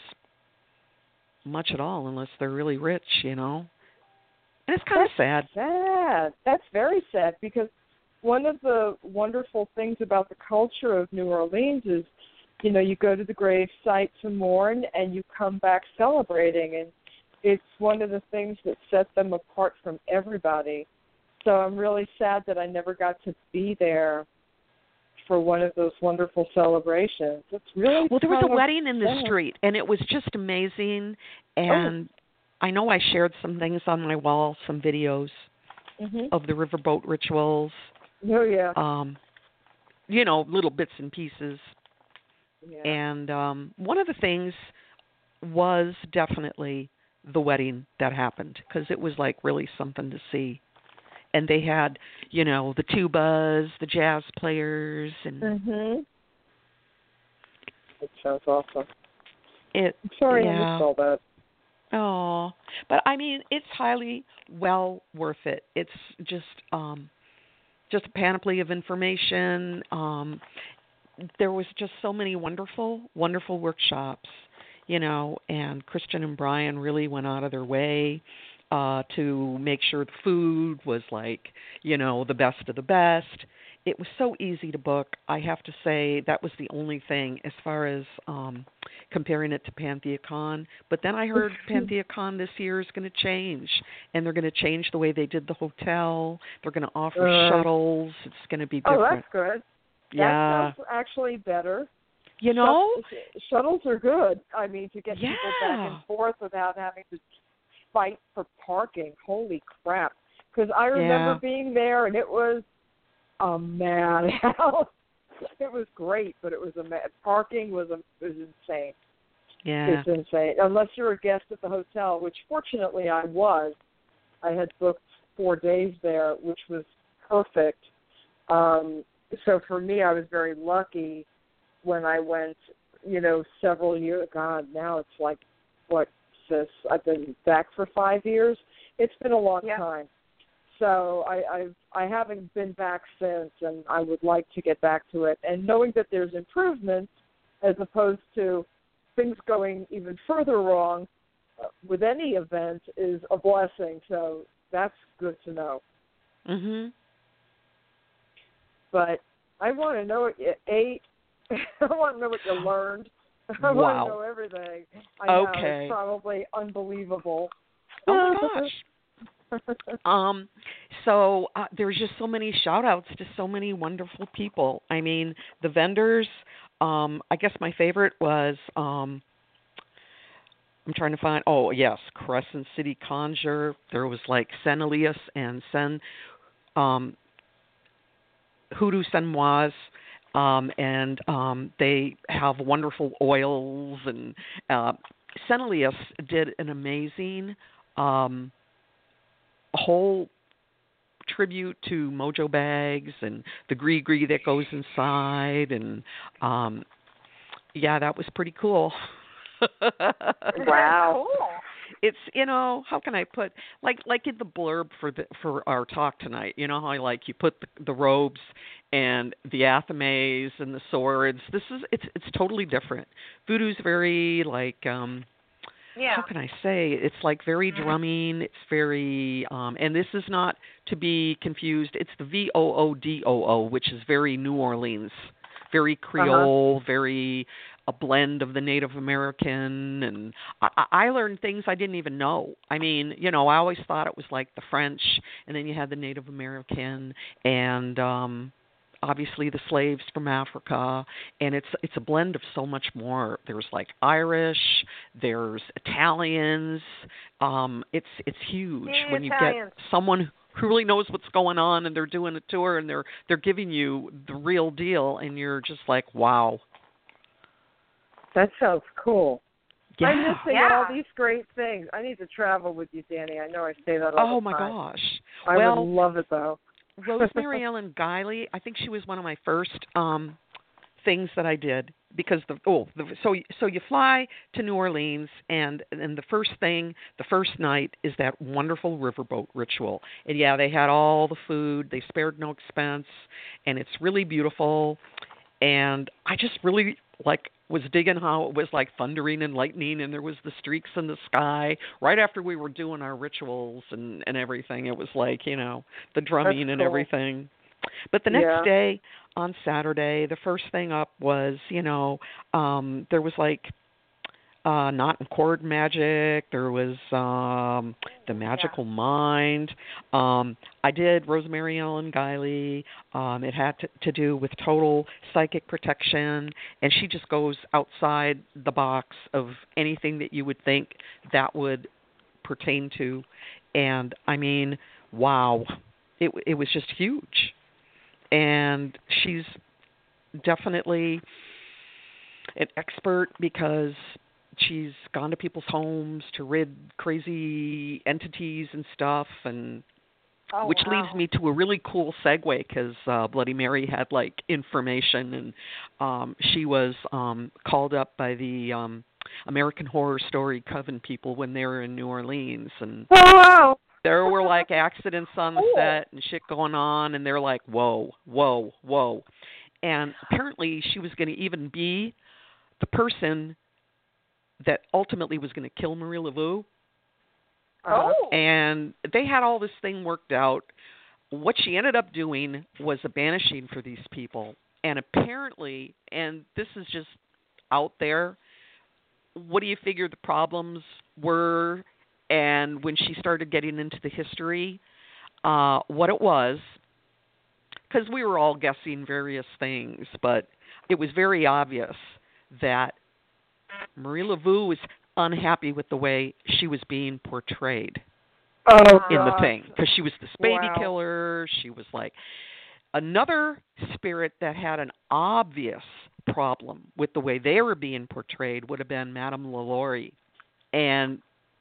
much at all unless they're really rich, you know. And it's kind of sad. Sad. That's very sad, because one of the wonderful things about the culture of New Orleans is, you know, you go to the grave site to mourn and you come back celebrating, and it's one of the things that set them apart from everybody. So I'm really sad that I never got to be there for one of those wonderful celebrations. It's really Well, there was kind a of wedding in the sad. street, and it was just amazing. And I know I shared some things on my wall, some videos Mhm. of the riverboat rituals, Oh yeah. um, you know, little bits and pieces. yeah. And um, one of the things was definitely the wedding that happened, because it was like really something to see. And they had, you know, the tubas, the jazz players, and Mhm. It sounds awesome. it. I'm sorry I yeah. missed all that. Oh, but I mean, it's highly well worth it. It's just, um, just a panoply of information. Um, there was just so many wonderful, wonderful workshops, you know, and Christian and Brian really went out of their way uh, to make sure the food was like, you know, the best of the best. It was so easy to book. I have to say that was the only thing as far as um, comparing it to PantheaCon. But then I heard PantheaCon this year is going to change, and they're going to change the way they did the hotel. They're going to offer Uh, shuttles. It's going to be Oh, different. that's good. Yeah. That sounds actually better. You know? Shut- shuttles are good. I mean, to get people back Yeah. and forth without having to fight for parking. Holy crap. Because I remember Yeah. being there, and it was a madhouse. It was great, but it was a mad. Parking was a, was insane. Yeah. It's insane. Unless you're a guest at the hotel, which fortunately I was. I had booked four days there, which was perfect. Um, so for me, I was very lucky when I went, you know, several years. God, now it's like, what, sis? I've been back for five years. It's been a long yeah. time. So I I've, I haven't been back since, and I would like to get back to it. And knowing that there's improvements as opposed to things going even further wrong uh, with any event is a blessing. So that's good to know. Mhm. But I want to know what you ate. I want to know what you learned. I Wow. want to know everything. I know, Okay. it's probably unbelievable. Oh my gosh. Um, so uh, there's just so many shout outs to so many wonderful people. I mean, the vendors, um, I guess my favorite was, um, I'm trying to find, oh, yes, Crescent City Conjure. There was like Sen Elias and Sen, um, Hoodoo Senmoise. Um, and um, they have wonderful oils. And uh, Sen Elias did an amazing um, whole tribute to Mojo Bags and the gree-gree that goes inside. And, um, yeah, that was pretty cool. Wow. Cool. It's, you know, how can I put, like like in the blurb for the for our talk tonight, you know how I like you put the, the robes and the athames and the swords. This is, it's it's totally different. Voodoo's very, like, um, Yeah. how can I say, it's like very drumming, it's very, um, and this is not to be confused, it's the V O O D O O, which is very New Orleans, very Creole, uh-huh. very a blend of the Native American, and I, I learned things I didn't even know. I mean, you know, I always thought it was like the French, and then you had the Native American, and um, obviously the slaves from Africa, and it's it's a blend of so much more. There's like Irish, there's Italians. Um, it's it's huge The when Italians. you get someone who really knows what's going on, and they're doing a tour, and they're they're giving you the real deal, and you're just like, wow. That sounds cool. Yeah. I'm missing Yeah. all these great things. I need to travel with you, Danny. I know I say that all Oh the my time. gosh. I well, would love it though. Rosemary Ellen Guiley, I think she was one of my first um things that I did because the oh the, so so you fly to New Orleans, and and the first thing the first night is that wonderful riverboat ritual, and yeah, they had all the food, they spared no expense, and it's really beautiful. And I just really like was digging how it was like thundering and lightning, and there was the streaks in the sky right after we were doing our rituals and and everything. It was like, you know, the drumming That's and cool. everything. But the next Yeah. day on Saturday, the first thing up was, you know, um, there was like uh, knot and cord magic. There was um, the magical Yeah. mind. Um, I did Rosemary Ellen Guiley. Um, it had to, to do with total psychic protection, and she just goes outside the box of anything that you would think that would pertain to. And I mean, wow, it it was just huge. And she's definitely an expert because she's gone to people's homes to rid crazy entities and stuff, and Oh, which wow. leads me to a really cool segue because uh, Bloody Mary had like information, and um, she was um, called up by the um, American Horror Story Coven people when they were in New Orleans, and Oh wow. there were like accidents on the Cool. set and shit going on, and they're like, whoa, whoa, whoa. And apparently she was going to even be the person that ultimately was going to kill Marie Laveau. Oh. And they had all this thing worked out. What she ended up doing was a banishing for these people. And apparently, and this is just out there, what do you figure the problems were? And when she started getting into the history, uh, what it was, because we were all guessing various things, but it was very obvious that Marie Laveau was unhappy with the way she was being portrayed Oh, in the gosh. thing, because she was this baby Wow. killer. She was like another spirit that had an obvious problem with the way they were being portrayed would have been Madame LaLaurie. And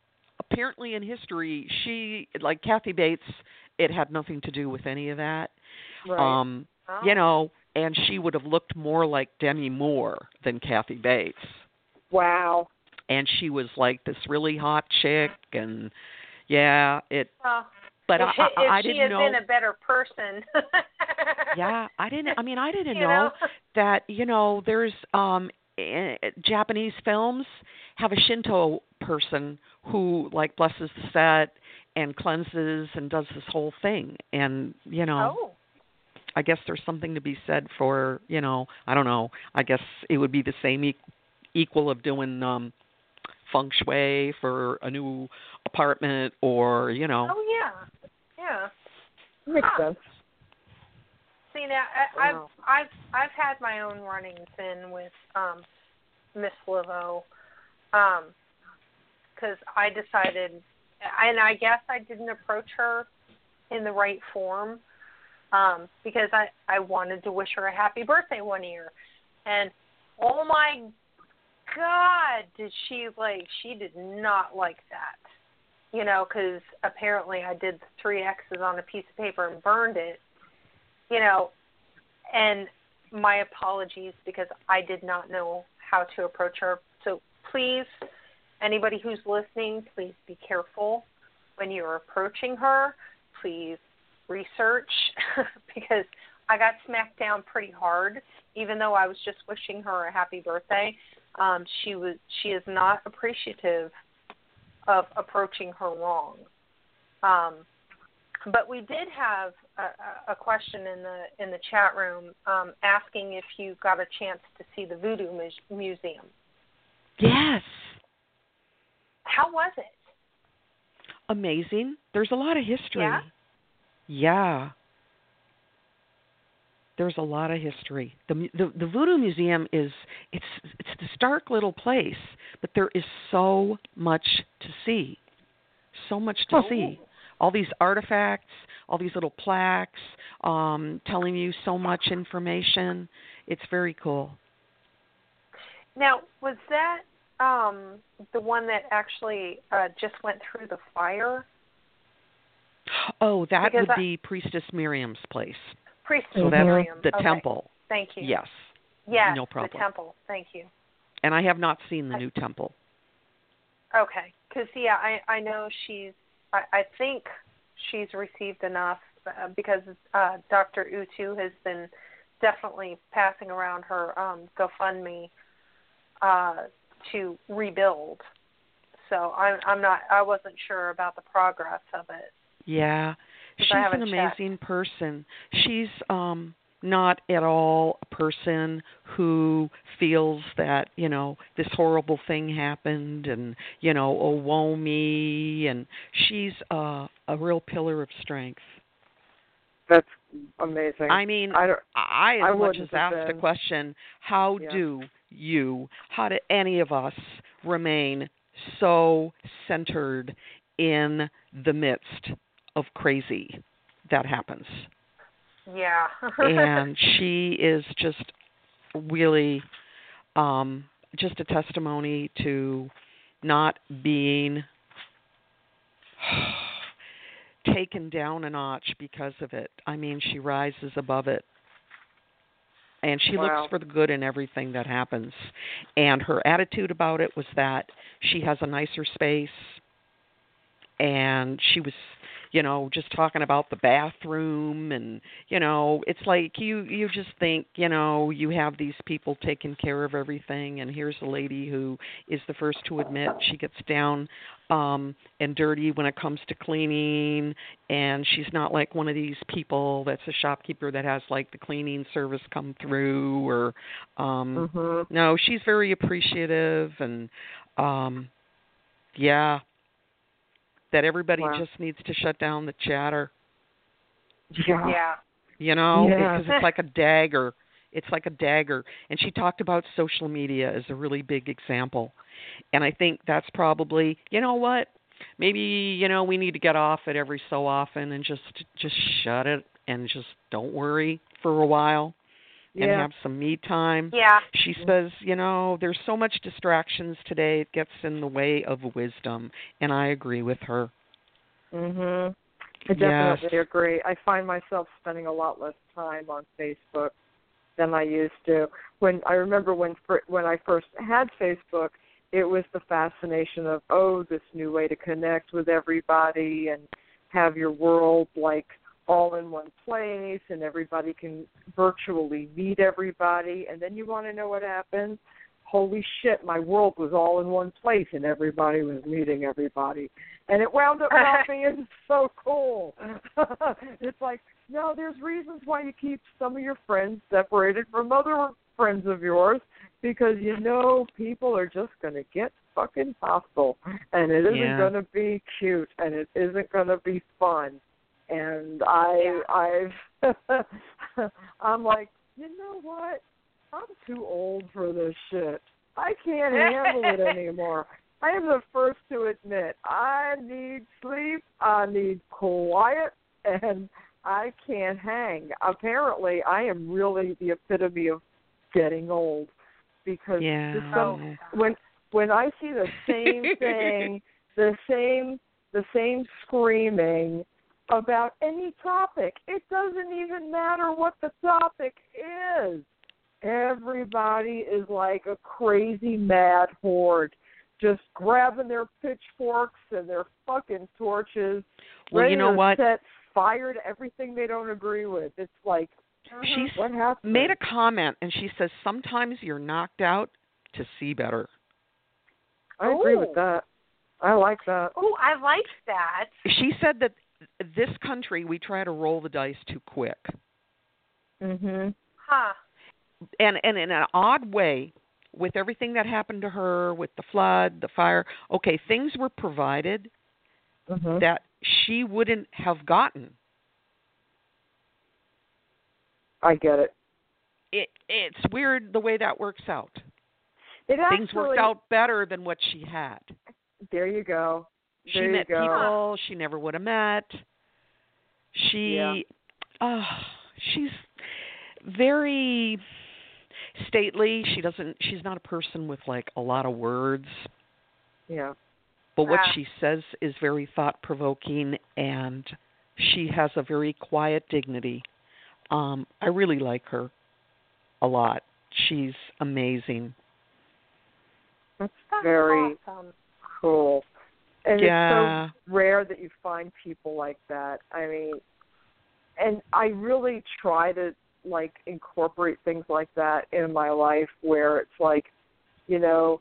apparently in history, she, like Kathy Bates, it had nothing to do with any of that. Right. Um, Oh. You know, and she would have looked more like Demi Moore than Kathy Bates. Wow. And she was like this really hot chick, and yeah, it. Well, but if, I, she, I, if I she didn't had know. been a better person. Yeah, I didn't. I mean, I didn't You know, know? that you know there's um eh, Japanese films have a Shinto person who like blesses the set and cleanses and does this whole thing, and you know. Oh. I guess there's something to be said for, you know, I don't know. I guess it would be the same e- equal of doing um, feng shui for a new apartment, or, you know. Oh yeah, yeah. Makes Huh. sense. See now, I, Wow. I've I've I've had my own run-ins in with um, Miss Laveau, um, because I decided, and I guess I didn't approach her in the right form. Um, because I, I wanted to wish her a happy birthday one year. And, oh my God, did she, like, she did not like that. You know, because apparently I did the three X's on a piece of paper and burned it. You know, and my apologies because I did not know how to approach her. So please, anybody who's listening, please be careful when you're approaching her. Please research, because I got smacked down pretty hard, even though I was just wishing her a happy birthday. Um, she was she is not appreciative of approaching her wrong. Um, but we did have a, a question in the in the chat room um, asking if you got a chance to see the Voodoo mu- Museum. Yes. How was it? Amazing. There's a lot of history. Yeah? Yeah. There's a lot of history. The, the the Voodoo Museum is it's it's this dark little place, but there is so much to see. So much to Oh. see. All these artifacts, all these little plaques, um, telling you so much information. It's very cool. Now, was that um, the one that actually uh, just went through the fire? Oh, that Because would I- be Priestess Miriam's place. Priestess So that's Miriam. the Okay. temple. Thank you. Yes. Yes, No problem. the temple. Thank you. And I have not seen the new temple. Okay. Because, yeah, I, I know she's, I, I think she's received enough uh, because uh, Doctor Utu has been definitely passing around her um, GoFundMe uh, to rebuild. So I'm, I'm not, I wasn't sure about the progress of it. Yeah. She's I an haven't checked. amazing person. She's um not at all a person who feels that, you know, this horrible thing happened and, you know, oh, woe me. And she's uh, a real pillar of strength. That's amazing. I mean, I, don't, I as I much wouldn't as have asked the been. question, how Yeah. do you, how do any of us remain so centered in the midst of crazy that happens? Yeah. And she is just really um, just a testimony to not being taken down a notch because of it. I mean, she rises above it. And she Wow. looks for the good in everything that happens. And her attitude about it was that she has a nicer space. And she was, you know, just talking about the bathroom. And, you know, it's like you, you just think, you know, you have these people taking care of everything. And here's a lady who is the first to admit she gets down um, and dirty when it comes to cleaning. And she's not like one of these people that's a shopkeeper that has like the cleaning service come through. Or, um, Mm-hmm. no, she's very appreciative. And, um, yeah. That everybody Wow. just needs to shut down the chatter, Yeah. Yeah. you know, Yeah. because it's like a dagger. It's like a dagger. And she talked about social media as a really big example. And I think that's probably, you know what, maybe, you know, we need to get off it every so often and just just shut it and just don't worry for a while. and Yeah. have some me time. Yeah. She says, you know, there's so much distractions today, it gets in the way of wisdom, and I agree with her. Mhm. I Yes. definitely agree. I find myself spending a lot less time on Facebook than I used to. When I remember when fir- when I first had Facebook, it was the fascination of, oh, this new way to connect with everybody and have your world like all in one place, and everybody can virtually meet everybody. And then you want to know what happened? Holy shit, my world was all in one place, and everybody was meeting everybody. And it wound up not being so cool. It's like, no, there's reasons why you keep some of your friends separated from other friends of yours, because you know people are just going to get fucking hostile, and it isn't Yeah. going to be cute, and it isn't going to be fun. And I, I've, I'm like, you know what? I'm too old for this shit. I can't handle it anymore. I am the first to admit I need sleep, I need quiet, and I can't hang. Apparently, I am really the epitome of getting old, because Yeah. just some, when when I see the same thing, the same the same screaming about any topic, it doesn't even matter what the topic is. Everybody is like a crazy mad horde, just grabbing their pitchforks and their fucking torches, Well, ready you know to what? set fire to everything they don't agree with. It's like, She what happened? made a comment, and she says, sometimes you're knocked out to see better. I agree with Ooh. that. I like that. Oh, I like that. She said that this country, we try to roll the dice too quick. Mhm. Huh. And, and in an odd way, with everything that happened to her, with the flood, the fire, okay, things were provided Mhm. that she wouldn't have gotten. I get it. It it's weird the way that works out. It actually, Things worked out better than what she had. There you go. There She you met go. people she never would have met. She, Yeah. oh, she's very stately. She doesn't. She's not a person with like a lot of words. Yeah. But what Ah. she says is very thought provoking, and she has a very quiet dignity. Um, I really like her a lot. She's amazing. That's That's very awesome. cool. And Yeah. it's so rare that you find people like that. I mean, and I really try to, like, incorporate things like that in my life, where it's like, you know,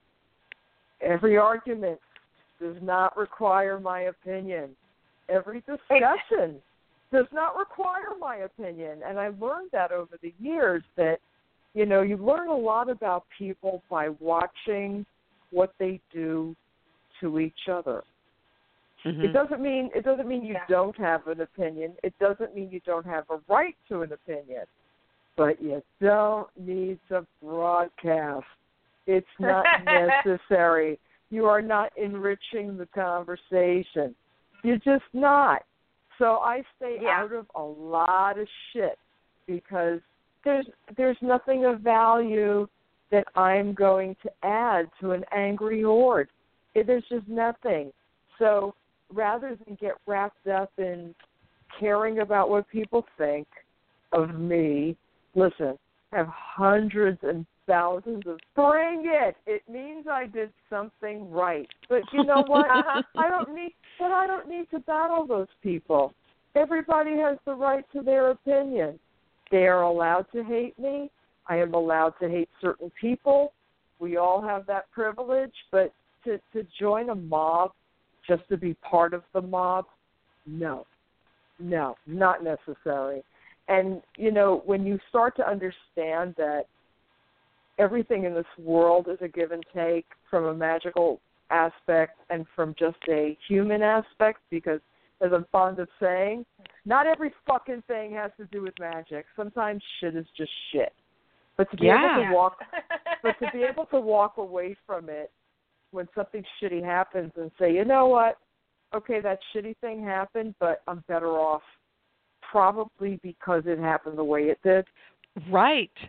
every argument does not require my opinion. Every discussion does not require my opinion. And I've learned that over the years, that, you know, you learn a lot about people by watching what they do to each other. Mhm. It doesn't mean it doesn't mean you Yeah. don't have an opinion. It doesn't mean you don't have a right to an opinion. But you don't need to broadcast. It's not necessary. You are not enriching the conversation. You're just not. So I stay Yeah. out of a lot of shit, because there's there's nothing of value that I'm going to add to an angry horde. It, there's just nothing. So rather than get wrapped up in caring about what people think of me, listen, I have hundreds and thousands of, bring it. It means I did something right. But you know what? I don't need, but I don't need to battle those people. Everybody has the right to their opinion. They are allowed to hate me. I am allowed to hate certain people. We all have that privilege, but to, to join a mob just to be part of the mob, no. No, not necessary. And, you know, when you start to understand that everything in this world is a give and take, from a magical aspect and from just a human aspect, because, as I'm fond of saying, not every fucking thing has to do with magic. Sometimes shit is just shit. But to be Yeah. able to walk, but to be able to walk away from it when something shitty happens and say, you know what, okay, that shitty thing happened, but I'm better off, probably because it happened the way it did. Right.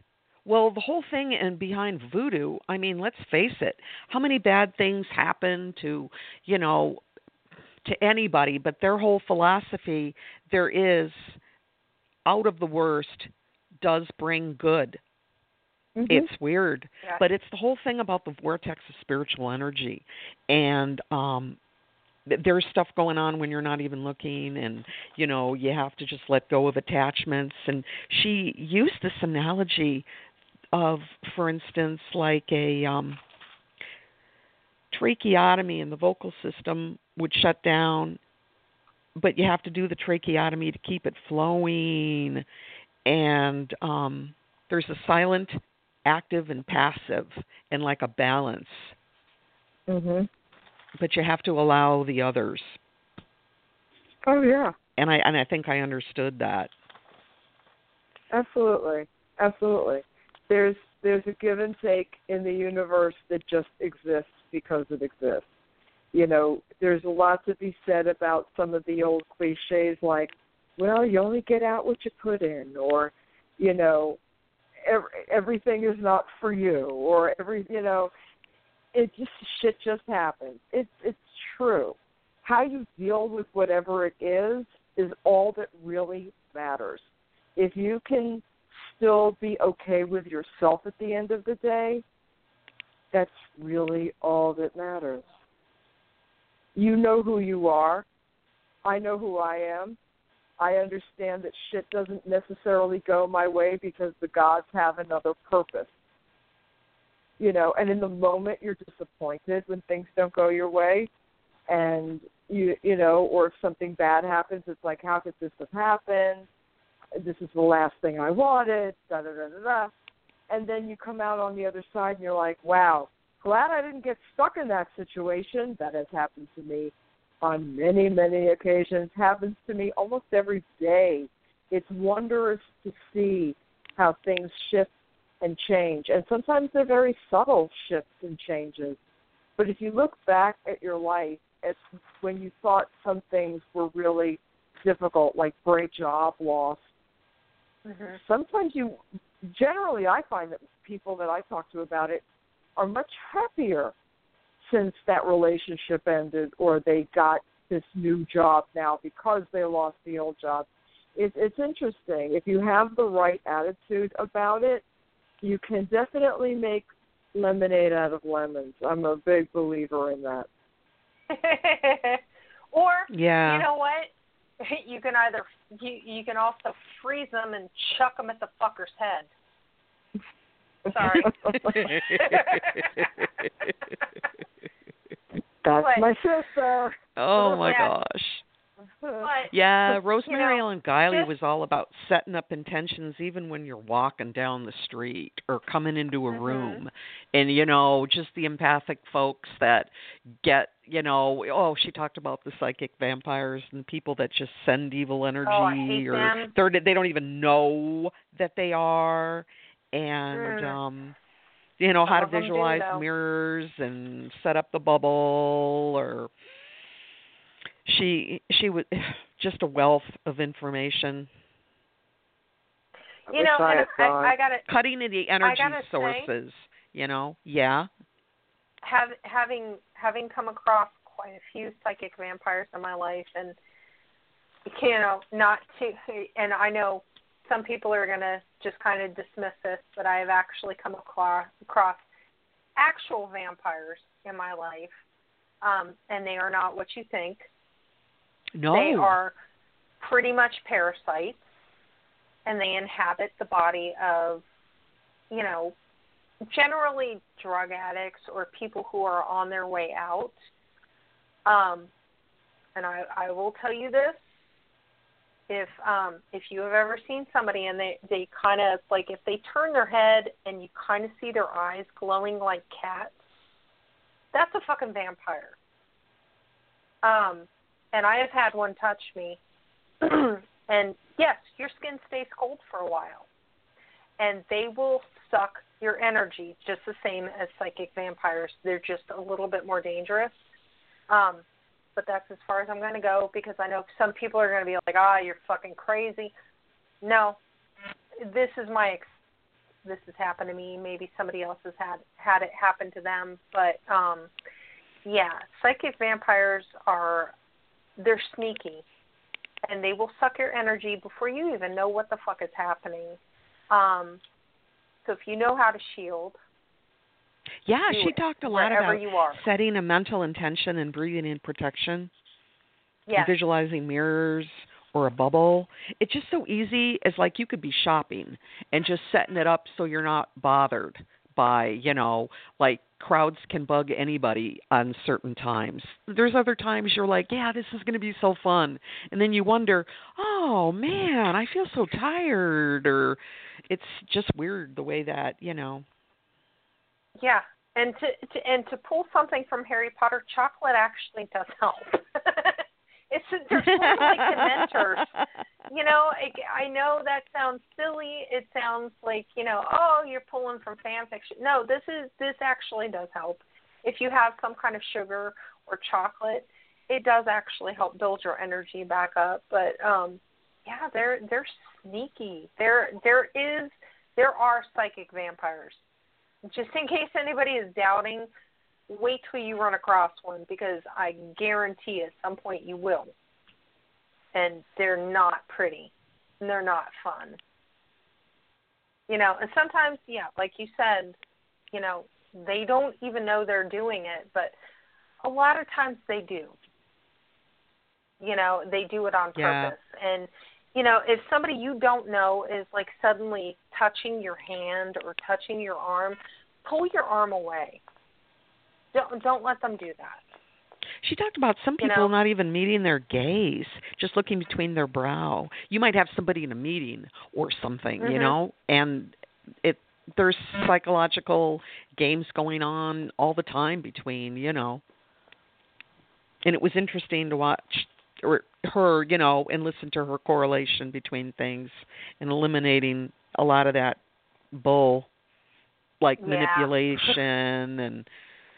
Well, the whole thing and behind voodoo, I mean, let's face it. How many bad things happen to, you know, to anybody, but their whole philosophy, there is, out of the worst, does bring good. Mm-hmm. It's weird, Yeah. but it's the whole thing about the vortex of spiritual energy. And um, th- there's stuff going on when you're not even looking, and, you know, you have to just let go of attachments. And she used this analogy of, for instance, like a um, tracheotomy in the vocal system would shut down, but you have to do the tracheotomy to keep it flowing. And um, there's a silent, active, and passive, and like a balance. Mm-hmm. But you have to allow the others. Oh, yeah. And I and I think I understood that. Absolutely. Absolutely. There's there's a give and take in the universe that just exists because it exists. You know, there's a lot to be said about some of the old cliches like, well, you only get out what you put in, or, you know, every, everything is not for you, or every, you know, it just, shit just happens. It's, it's true. How you deal with whatever it is is all that really matters. If you can still be okay with yourself at the end of the day, that's really all that matters. You know who you are. I know who I am. I understand that shit doesn't necessarily go my way because the gods have another purpose. You know, and in the moment you're disappointed when things don't go your way, and you you know, or if something bad happens, it's like, how could this have happened? This is the last thing I wanted, da da da da da. And then you come out on the other side and you're like, wow, glad I didn't get stuck in that situation. That has happened to me on many, many occasions. Happens to me almost every day. It's wondrous to see how things shift and change. And sometimes they're very subtle shifts and changes. But if you look back at your life, it's when you thought some things were really difficult, like great job loss, mm-hmm. sometimes you, generally I find that people that I talk to about it are much happier since that relationship ended, or they got this new job now because they lost the old job. It, it's interesting. If you have the right attitude about it, you can definitely make lemonade out of lemons. I'm a big believer in that. Or, yeah. you know what? You can either, you, you can also freeze them and chuck them at the fucker's head. Sorry. That's but, my sister. Oh, my yeah. gosh. But, yeah, Rosemary you know, Ellen Guiley just, was all about setting up intentions even when you're walking down the street or coming into a mm-hmm. room. And, you know, just the empathic folks that get, you know, oh, she talked about the psychic vampires and people that just send evil energy. Oh, I hate or them. they're, they don't even know that they are. And, mm. um, you know, Some how to of them visualize do, mirrors and set up the bubble, or she she was just a wealth of information. You know, I and I, I got to cutting into the energy Say, sources. You know, yeah. Have, having having come across quite a few psychic vampires in my life, and you know, not to, and I know some people are going to just kind of dismiss this, but I have actually come across, across actual vampires in my life, um, and they are not what you think. No. They are pretty much parasites, and they inhabit the body of, you know, generally drug addicts or people who are on their way out. Um, and I, I will tell you this. If um, if you have ever seen somebody and they, they kind of, like, if they turn their head and you kind of see their eyes glowing like cats, that's a fucking vampire. Um, and I have had one touch me. And, yes, your skin stays cold for a while. And they will suck your energy just the same as psychic vampires. They're just a little bit more dangerous. Um But that's as far as I'm going to go, because I know some people are going to be like, ah, you're fucking crazy. No, this is my ex- this has happened to me. Maybe somebody else has had had it happen to them. But um, yeah, psychic vampires are they're sneaky, and they will suck your energy before you even know what the fuck is happening. Um, so if you know how to shield. Yeah, she talked a lot about you are. setting a mental intention and breathing in protection. Yes. Visualizing mirrors or a bubble. It's just so easy. It's like you could be shopping and just setting it up so you're not bothered by, you know, like crowds can bug anybody on certain times. There's other times you're like, yeah, this is going to be so fun. And then you wonder, oh, man, I feel so tired. Or it's just weird the way that, you know. Yeah. And to, to and to pull something from Harry Potter, chocolate actually does help. It's they're sort of like dementors, you know. I, I know that sounds silly. It sounds like, you know, oh, you're pulling from fan fiction. No, this is this actually does help. If you have some kind of sugar or chocolate, it does actually help build your energy back up. But um, yeah, they're they're sneaky. There there is there are psychic vampires. Just in case anybody is doubting, wait till you run across one, because I guarantee at some point you will. And they're not pretty. And they're not fun. You know, and sometimes, yeah, like you said, you know, they don't even know they're doing it, but a lot of times they do. You know, they do it on purpose. Yeah. And, you know, if somebody you don't know is like suddenly touching your hand or touching your arm, pull your arm away. Don't don't let them do that. She talked about some people you know, not even meeting their gaze, just looking between their brow. You might have somebody in a meeting or something, mm-hmm. you know, and it there's psychological games going on all the time between, you know. And it was interesting to watch her, you know, and listen to her correlation between things and eliminating a lot of that bull, like yeah. manipulation and.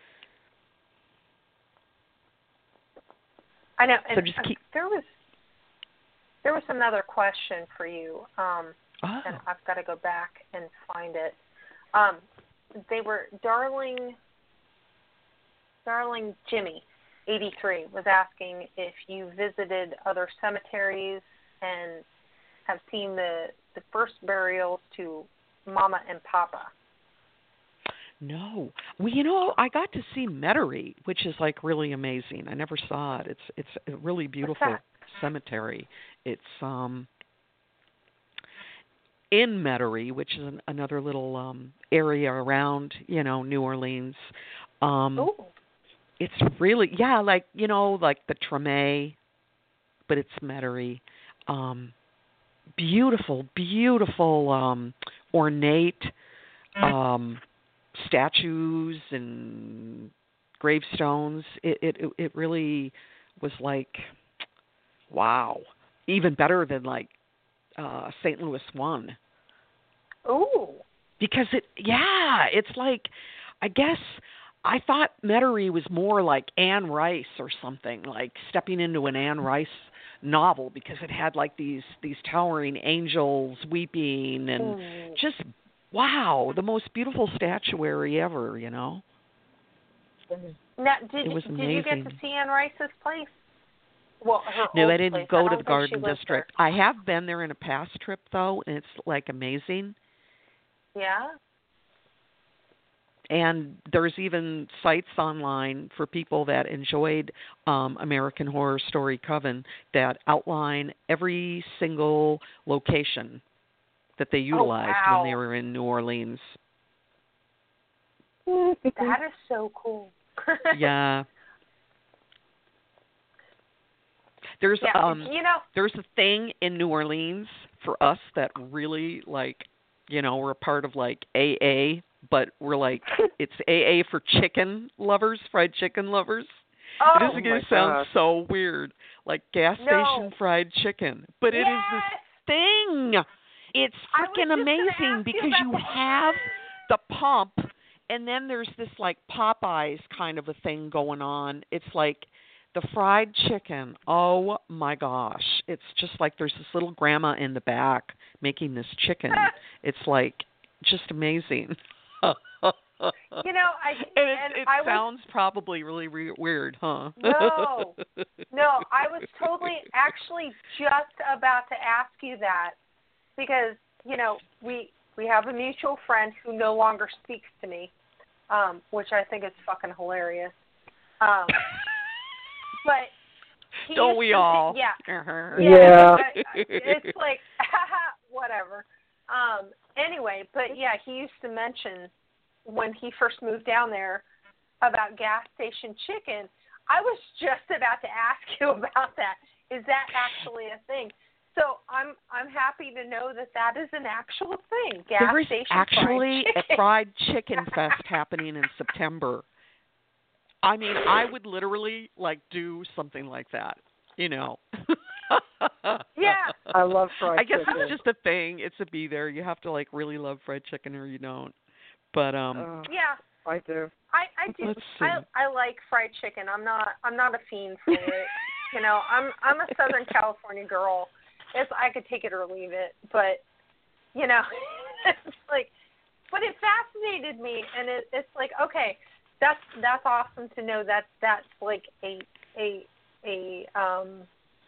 I know. And so just keep... there was there was another question for you, um, oh. and I've got to go back and find it. Um, they were darling, darling Jimmy, eighty-three, was asking if you visited other cemeteries and have seen the the first burials to Mama and Papa. No. Well, you know, I got to see Metairie, which is like really amazing. I never saw it. It's it's a really beautiful cemetery. It's um in Metairie, which is an, another little um area around, you know, New Orleans. Um Ooh. It's really yeah, like, you know, like the Treme, but it's Metairie. Um beautiful, beautiful um ornate um statues and gravestones. It, it it really was like, wow, even better than like uh, Saint Louis one. Ooh. Because it, yeah, it's like, I guess I thought Metairie was more like Anne Rice or something, like stepping into an Anne Rice novel, because it had like these these towering angels weeping and mm. just. Wow, the most beautiful statuary ever, you know. Now, did, it was did amazing. you get to see Anne Rice's place? Well, her no, old I didn't place. go I to the Garden District. There. I have been there in a past trip, though, and it's, like, amazing. Yeah? And there's even sites online for people that enjoyed um, American Horror Story Coven that outline every single location that they utilized oh, wow. when they were in New Orleans. That is so cool. yeah. There's yeah, um you know, there's a thing in New Orleans for us that really, like, you know, we're a part of like A A, but we're like it's A A for chicken lovers, fried chicken lovers. Oh, it is going to sound so weird, like gas no. station fried chicken, but yes. it is this thing. It's freaking amazing because you, you have the pump, and then there's this like Popeyes kind of a thing going on. It's like the fried chicken. Oh my gosh. It's just like there's this little grandma in the back making this chicken. It's like just amazing. You know, I and it, and it I sounds was, probably really re- weird, huh? No, no, I was totally actually just about to ask you that because you know we we have a mutual friend who no longer speaks to me, um, which I think is fucking hilarious. Um, but he don't used we to, all? Yeah, Uh-huh. Yeah. I- I- it's like whatever. Um, anyway, but yeah, he used to mention when he first moved down there about gas station chicken. I was just about to ask you about that. Is that actually a thing? So I'm I'm happy to know that that is an actual thing. Gas There is station actually fried chicken. a fried chicken fest happening in September. I mean, I would literally like do something like that, you know. Yeah. I love fried I guess chicken. it's just a thing. It's a be there. You have to like really love fried chicken or you don't. But um Oh, Yeah. I do. I, I do. Let's see. I I like fried chicken. I'm not I'm not a fiend for it. You know, I'm I'm a Southern California girl. It's I could take it or leave it, but you know, it's like, but it fascinated me, and it, it's like, okay, that's that's awesome to know that that's like a a a um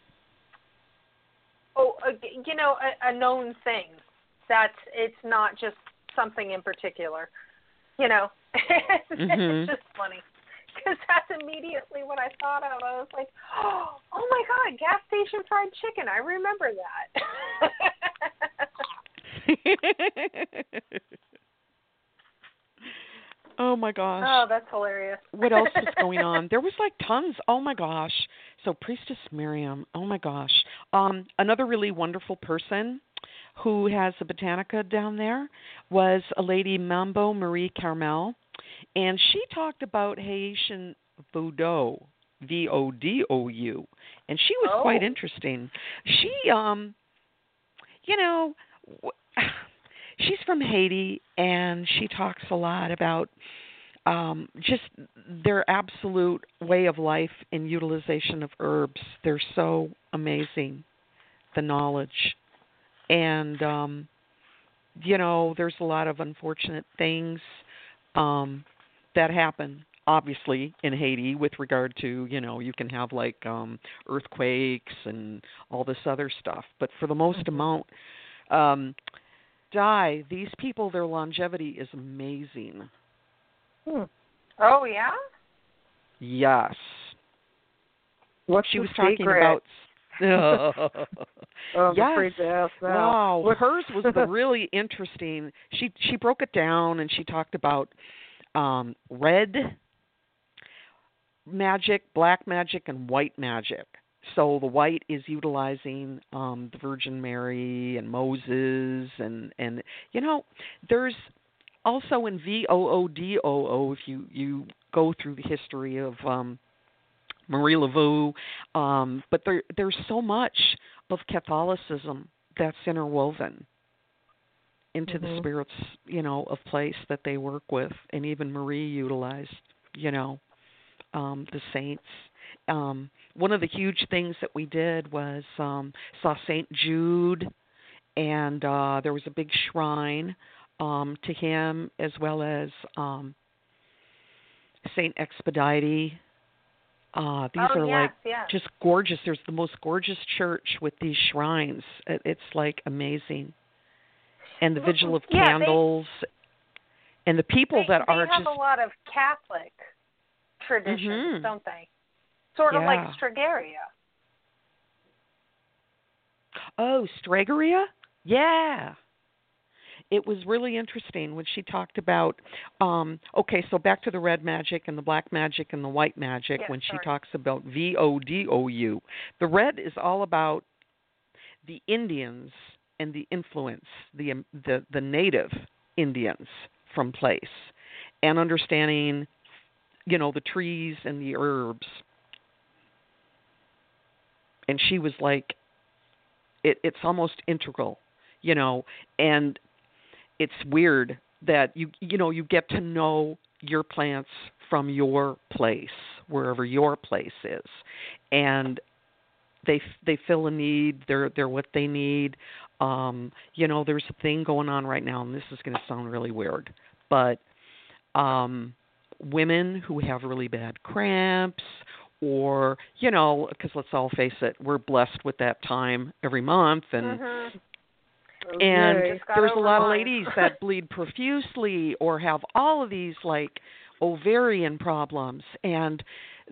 oh a, you know a, a known thing. That's it's not just something in particular. You know, it's, Mhm. it's just funny. Because that's immediately what I thought of. I was like, oh my God, gas station fried chicken. I remember that. Oh my gosh. Oh, that's hilarious. What else was going on? There was like tons. Oh my gosh. So Priestess Miriam. Oh my gosh. Um, another really wonderful person who has a botanica down there was a lady Mambo Marie Carmel, and she talked about Haitian voodoo, V O D O U, and she was Oh. quite interesting. She, um, you know, w- she's from Haiti, and she talks a lot about um, just their absolute way of life and utilization of herbs. They're so amazing, the knowledge. And, um, you know, there's a lot of unfortunate things um, that happen, obviously, in Haiti with regard to, you know, you can have like um, earthquakes and all this other stuff. But for the most Mm-hmm. amount, um, die, these people, their longevity is amazing. Hmm. Oh, yeah? Yes. What's She the was talking secret? about. Oh, I'm yes. afraid to ask now. Wow. What- Hers was the really interesting. She she broke it down and she talked about um, red magic, black magic, and white magic. So the white is utilizing um, the Virgin Mary and Moses, and and you know there's also in V O O D O O if you you go through the history of um, Marie Laveau, um, but there there's so much of Catholicism that's interwoven into Mhm. the spirits, you know, of place that they work with, and even Marie utilized, you know, um, the saints. Um, one of the huge things that we did was um, saw Saint Jude, and uh, there was a big shrine um, to him, as well as um, Saint Expedite. Uh, these oh, are yes, like yes. just gorgeous. There's the most gorgeous church with these shrines. It, it's like amazing. And the vigil of Yeah, they- candles, and the people They, that they are have just a lot of Catholic traditions, Mhm. don't they? Sort of like Yeah. Stragaria. oh Stragaria, yeah. It was really interesting when she talked about. Um, okay, so back to the red magic and the black magic and the white magic. Yeah, when she sorry. talks about V O D O U, the red is all about the Indians and the influence, the um, the the native Indians from place, and understanding, you know, the trees and the herbs. And she was like, it, it's almost integral, you know, and it's weird that you you know you get to know your plants from your place, wherever your place is, and they they fill a need. They're they're what they need. Um, you know, there's a thing going on right now, and this is going to sound really weird, but um, women who have really bad cramps, or you know, because let's all face it, we're blessed with that time every month, and Mm-hmm. and Okay. Just got there's a over lot of mine. ladies that bleed profusely or have all of these like ovarian problems, and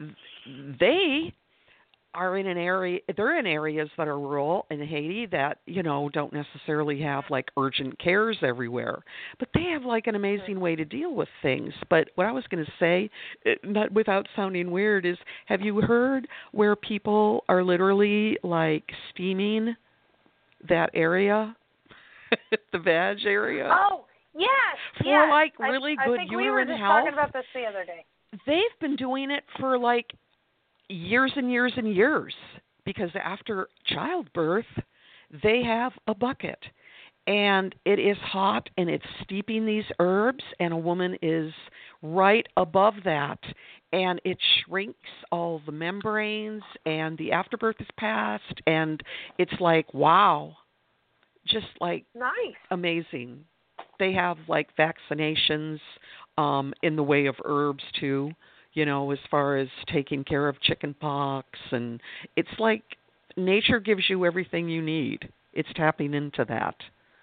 they are in an area, they're in areas that are rural in Haiti that, you know, don't necessarily have like urgent cares everywhere, but they have like an amazing way to deal with things. But what I was going to say, it- not without sounding weird, is have you heard where people are literally like steaming that area, the vag area, Oh, yes, for yes. like I- really I, good think we were uterine just health? talking about this the other day. They've been doing it for like years and years and years, because after childbirth they have a bucket and it is hot and it's steeping these herbs, and a woman is right above that, and it shrinks all the membranes and the afterbirth is passed, and it's like, wow, just like Nice. amazing. They have like vaccinations um, in the way of herbs too, you know, as far as taking care of chicken pox. And it's like nature gives you everything you need. It's tapping into that.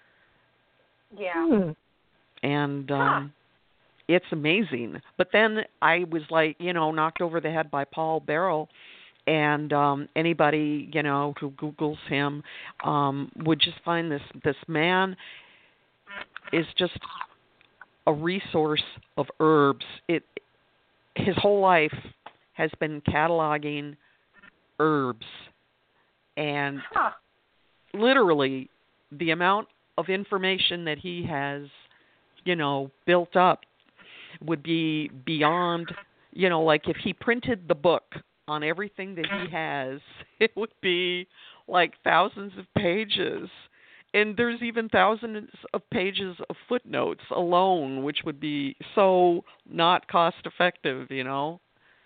Yeah. Hmm. And Huh. um, it's amazing. But then I was like, you know, knocked over the head by Paul Barrow. And um, anybody, you know, who Googles him um, would just find this, this man is just a resource of herbs. It his whole life has been cataloging herbs, and Huh. literally the amount of information that he has, you know, built up would be beyond, you know, like if he printed the book on everything that he has, it would be like thousands of pages. And there's even thousands of pages of footnotes alone, which would be so not cost effective, you know.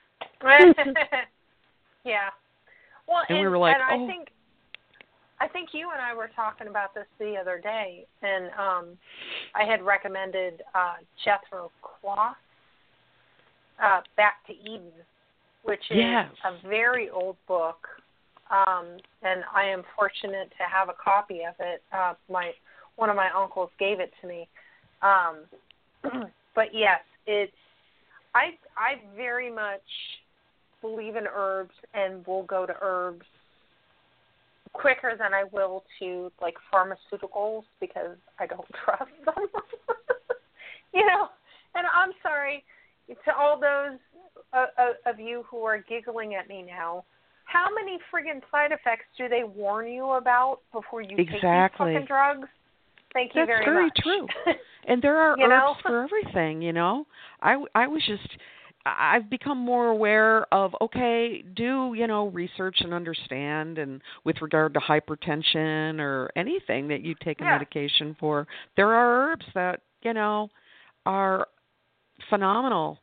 Yeah. Well, And and, we were like, and I oh. think I think you and I were talking about this the other day, and um, I had recommended uh, Jethro Kloss, uh, Back to Eden, which is Yes. a very old book, um, and I am fortunate to have a copy of it. Uh, my one of my uncles gave it to me. Um, but yes, it's I I very much believe in herbs and will go to herbs quicker than I will to like pharmaceuticals because I don't trust them. You know, and I'm sorry to all those uh, uh, of you who are giggling at me now. How many friggin' side effects do they warn you about before you Exactly. take these fucking drugs? Thank you That's very, very much. true. And there are You herbs know? for everything, you know. I, I was just, I've become more aware of, okay, do, you know, research and understand, and with regard to hypertension or anything that you take a Yeah. medication for, there are herbs that, you know, are phenomenal.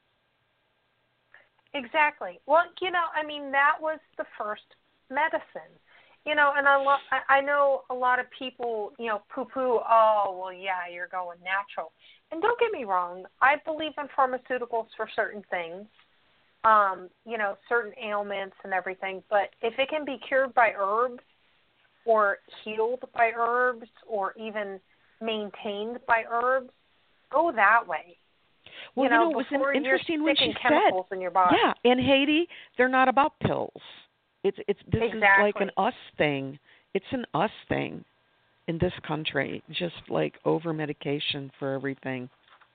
Exactly. Well, you know, I mean, that was the first medicine. You know, and I, lo- I I know a lot of people, you know, poo-poo, oh, well, yeah, you're going natural. And don't get me wrong, I believe in pharmaceuticals for certain things, um, you know, certain ailments and everything. But if it can be cured by herbs or healed by herbs or even maintained by herbs, go that way. Well, you know, you know, it was before in- you're interesting when sticking she said, chemicals in your body. yeah, in Haiti, they're not about pills. It's it's this is like Exactly. an us thing. It's an us thing in this country, just like over medication for everything.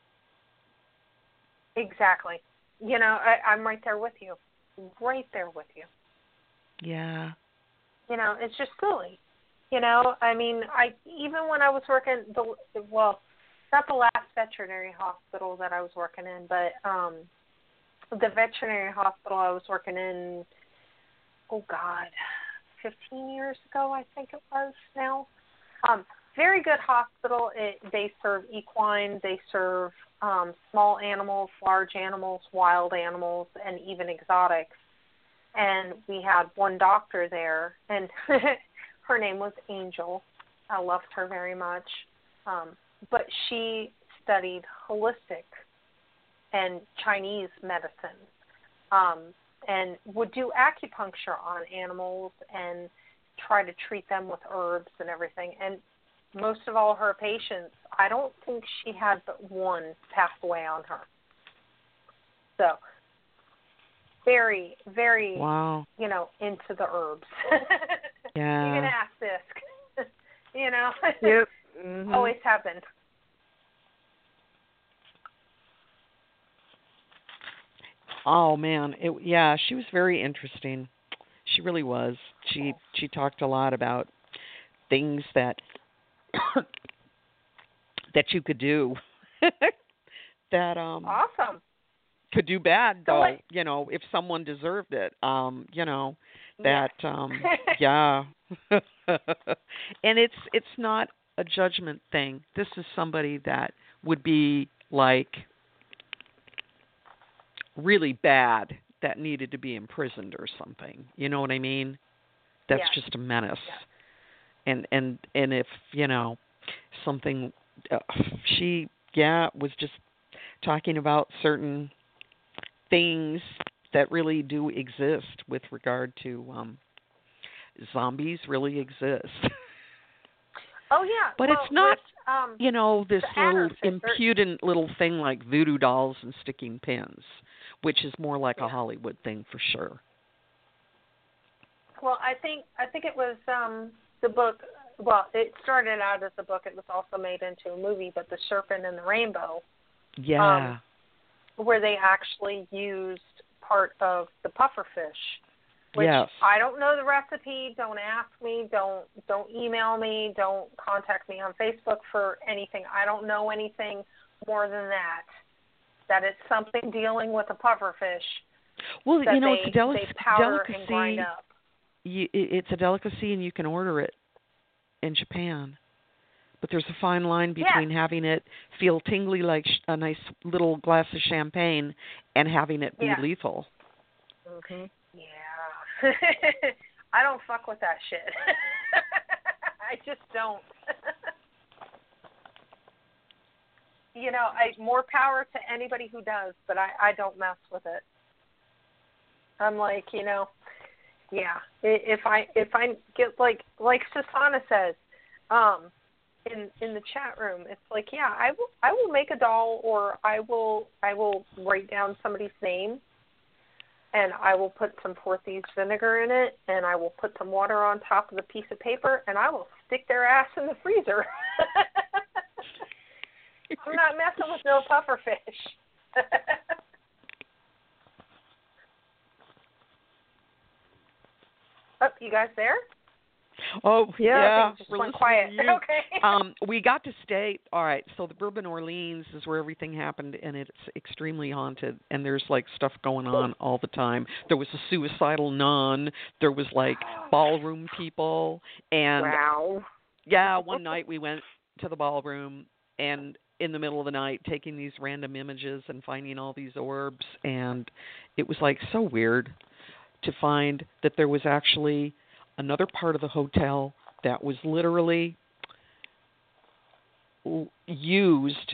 Exactly. You know, I, I'm right there with you. Right there with you. Yeah. You know, it's just silly. You know, I mean, I even when I was working the well, not the last veterinary hospital that I was working in, but um, the veterinary hospital I was working in. Oh God, fifteen years ago, I think it was now. Um, very good hospital. It, they serve equine. They serve um, small animals, large animals, wild animals, and even exotics. and we had one doctor there, and her name was Angel. I loved her very much. Um, but she studied holistic and Chinese medicine, um, and would do acupuncture on animals and try to treat them with herbs and everything. And most of all her patients, I don't think she had but one pass away on her. So very, very, wow. you know, into the herbs. Yeah. You can ask this, you know. Yep. Mm-hmm. Always happened. Oh man, it, yeah, she was very interesting. She really was. She she talked a lot about things that that you could do that um Awesome. could do bad So though, what- you know, if someone deserved it. Um, you know, that um yeah. And it's it's not a judgment thing. This is somebody that would be like really bad that needed to be imprisoned or something. You know what I mean? That's Yeah. just a menace. Yeah. And and and if, you know, something uh, she yeah, was just talking about certain things that really do exist with regard to um zombies really exist. Oh yeah. But well, it's not, with, um, you know, this the little Adder sisters- impudent little thing like voodoo dolls and sticking pins, which is more like Yeah. a Hollywood thing for sure. Well, I think I think it was um, the book. Well, it started out as a book. It was also made into a movie. But The Serpent and the Rainbow, Yeah. um, where they actually used part of the pufferfish. Which Yes. I don't know the recipe. Don't ask me. Don't don't email me. Don't contact me on Facebook for anything. I don't know anything more than that. That it's something dealing with a pufferfish. Well, that you know, they, it's a deli- they powder delicacy. and grind up. You, it- it's a delicacy, and you can order it in Japan. But there's a fine line between Yeah. having it feel tingly like sh- a nice little glass of champagne and having it be Yeah. lethal. Mm-hmm. Yeah. I don't fuck with that shit. I just don't. You know, I more power to anybody who does, but I, I don't mess with it. I'm like, you know, yeah. i- If I if I get like like Susanna says, um, in in the chat room, it's like, yeah, I will I will make a doll, or I will I will write down somebody's name, and I will put some Forties vinegar in it, and I will put some water on top of the piece of paper, and I will stick their ass in the freezer. I'm not messing with no pufferfish. Oh, you guys there? Oh, Yeah, yeah. Just we're went listening quiet. to you. Okay. um, we got to stay. All right, so the Bourbon Orleans is where everything happened, and it's extremely haunted. And there's like stuff going on all the time. There was a suicidal nun. There was like ballroom people, and Wow. yeah, one night we went to the ballroom, and in the middle of the night, taking these random images and finding all these orbs, and it was like so weird to find that there was actually another part of the hotel that was literally l- used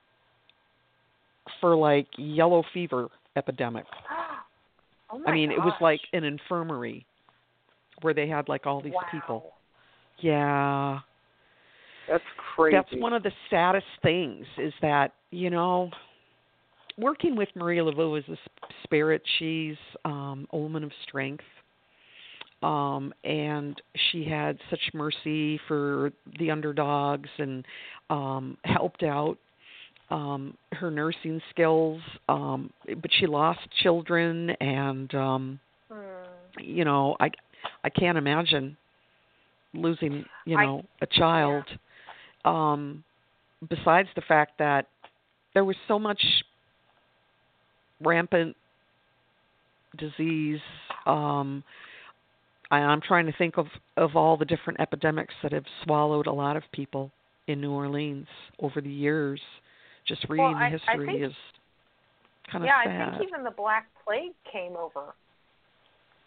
for like yellow fever epidemic. Oh my I mean, it was gosh. like an infirmary where they had like all these wow. people. Yeah. That's crazy. That's one of the saddest things is that, you know, working with Marie Laveau as a sp- spirit, she's um, a woman of strength. Um, and she had such mercy for the underdogs and um, helped out um, her nursing skills. Um, but she lost children, and um, Hmm. you know, I I can't imagine losing, you I- know, a child. Um, besides the fact that there was so much rampant disease. Um, I, I'm trying to think of, of all the different epidemics that have swallowed a lot of people in New Orleans over the years. Just reading Well, the I- I history think- is kind of Yeah, sad. I think even the Black Plague came over.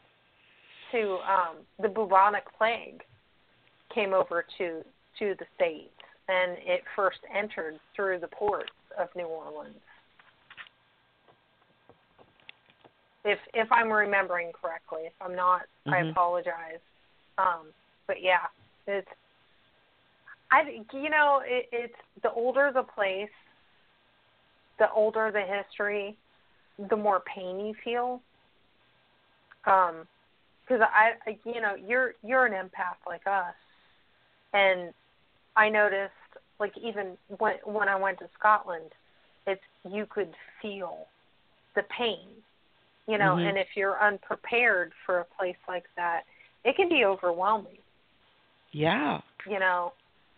to um, the bubonic plague came over to to the States, and it first entered through the ports of New Orleans. If if I'm remembering correctly, if I'm not, mm-hmm. I apologize. Um, but yeah, it's I you know it, it's the older the place, the older the history, the more pain you feel. Um, because I, I you know you're you're an empath like us, and I noticed like even when when I went to Scotland, it's you could feel the pain. You know, mm-hmm. and if you're unprepared for a place like that, it can be overwhelming. Yeah. You know.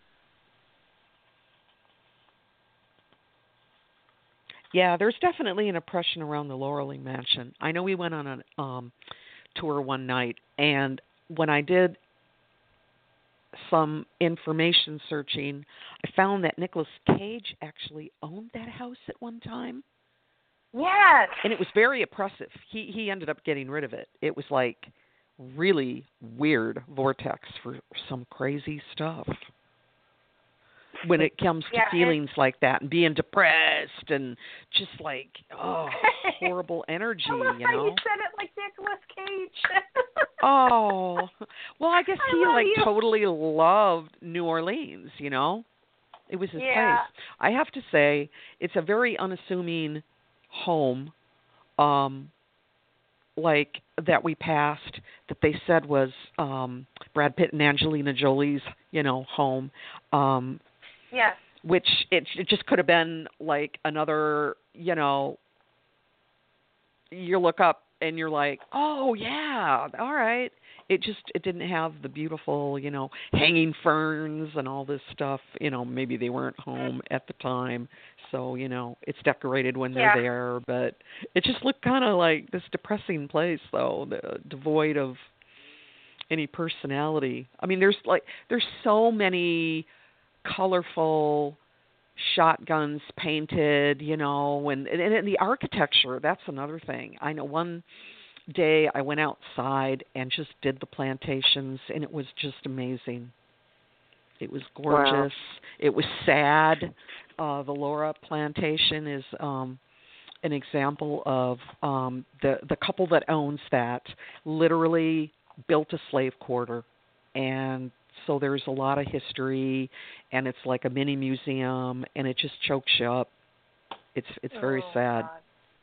Yeah, there's definitely an oppression around the Lauralee Mansion. I know we went on a um, tour one night, and when I did some information searching, I found that Nicolas Cage actually owned that house at one time. Yes. And it was very oppressive. He he ended up getting rid of it. It was like really weird vortex for some crazy stuff. When it comes to yeah, feelings like that and being depressed and just like, oh, horrible energy, I love you know? how you said it like Nicolas Cage. Oh. Well, I guess I he like you. totally loved New Orleans, you know? It was his yeah. place. I have to say, it's a very unassuming home, um, like that we passed that they said was um, Brad Pitt and Angelina Jolie's, you know, home. Um, yes. Which it, it just could have been like another, you know, you look up and you're like, oh yeah, all right. It just it didn't have the beautiful, you know, hanging ferns and all this stuff. You know, maybe they weren't home at the time, so you know it's decorated when they're yeah. there. But it just looked kind of like this depressing place, though, the, devoid of any personality. I mean, there's like there's so many colorful shotguns painted, you know, and, and, and the architecture. That's another thing. I know one day I went outside and just did the plantations, and it was just amazing. It was gorgeous. Wow. It was sad. Uh, the Laura plantation is um, an example of um, the the couple that owns that literally built a slave quarter, and so there's a lot of history, and it's like a mini museum, and it just chokes you up. It's it's very oh, sad. God.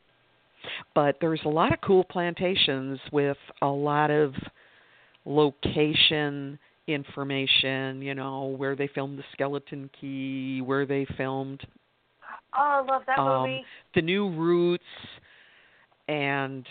But there's a lot of cool plantations with a lot of location information, you know, where they filmed The Skeleton Key, where they filmed Oh, I love that um, movie. The New Roots, and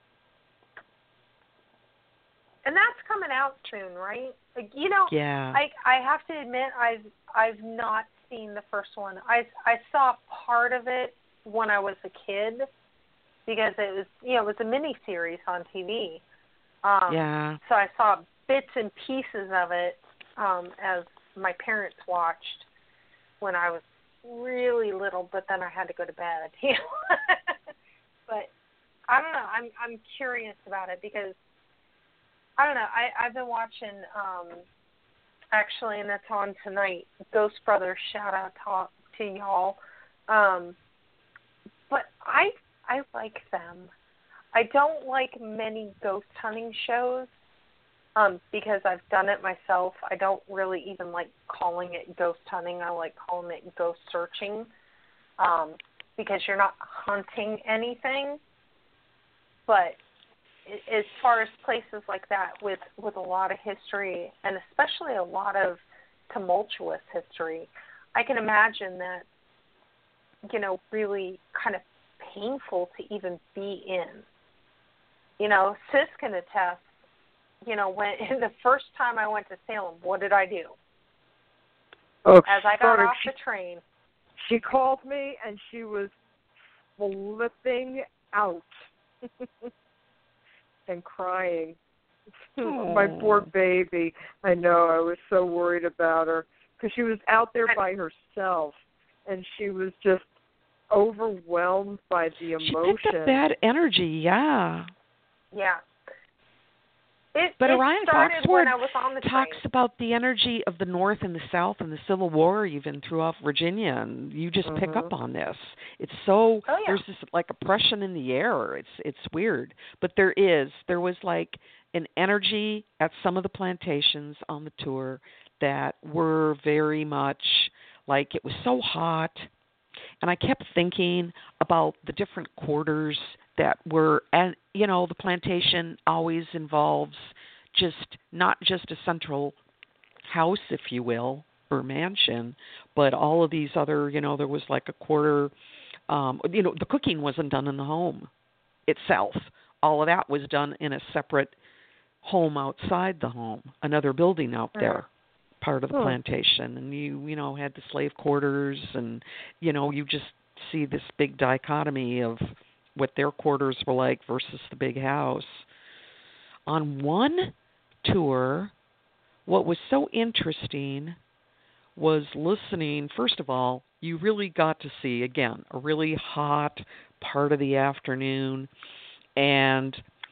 and that's coming out soon, right? Like, you know, yeah. I I have to admit I've I've not seen the first one. I I saw part of it when I was a kid because it was you know it was a mini series on T V. Um, yeah. So I saw bits and pieces of it um, as my parents watched when I was really little, but then I had to go to bed. You know? But I don't know. I'm I'm curious about it because I don't know. I I've been watching um, actually, and it's on tonight. Ghost Brothers. Shout out to, to y'all. Um, but I I like them. I don't like many ghost hunting shows um, because I've done it myself. I don't really even like calling it ghost hunting. I like calling it ghost searching um, because you're not hunting anything. But as far as places like that with, with a lot of history and especially a lot of tumultuous history, I can imagine that, you know, really kind of painful to even be in. You know, Sis can attest, you know, when the first time I went to Salem, what did I do? Oh, As I got sorry. off the train. She called me and she was flipping out and crying. My poor baby. I know, I was so worried about her because she was out there by herself and she was just overwhelmed by the emotion. She picked up bad energy, yeah. Yeah. It, But it Orion started Foxword when I was on the talks train. about the energy of the North and the South and the Civil War, even throughout Virginia, and you just mm-hmm. pick up on this. It's so Oh, yeah. there's this like oppression in the air. It's it's weird, but there is there was like an energy at some of the plantations on the tour that were very much like it was so hot, and I kept thinking about the different quarters that were, and you know, the plantation always involves just not just a central house, if you will, or mansion, but all of these other, you know, there was like a quarter, um, you know, the cooking wasn't done in the home itself. All of that was done in a separate home outside the home, another building out there, part of the Hmm. plantation. And you, you know, had the slave quarters, and, you know, you just see this big dichotomy of what their quarters were like versus the big house. On one tour, what was so interesting was listening. First of all, you really got to see, again, a really hot part of the afternoon, and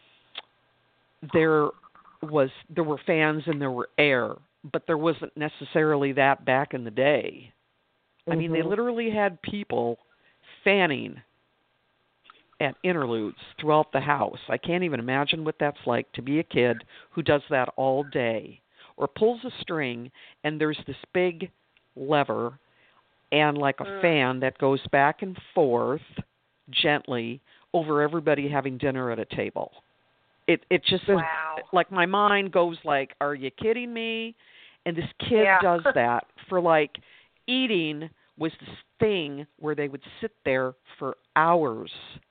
there was there were fans and there were air, but there wasn't necessarily that back in the day. Mm-hmm. I mean, they literally had people fanning at interludes throughout the house. I can't even imagine what that's like to be a kid who does that all day, or pulls a string and there's this big lever and like a mm. fan that goes back and forth gently over everybody having dinner at a table. It it just wow. like my mind goes like, are you kidding me? And this kid yeah. does that for like eating was this thing where they would sit there for hours.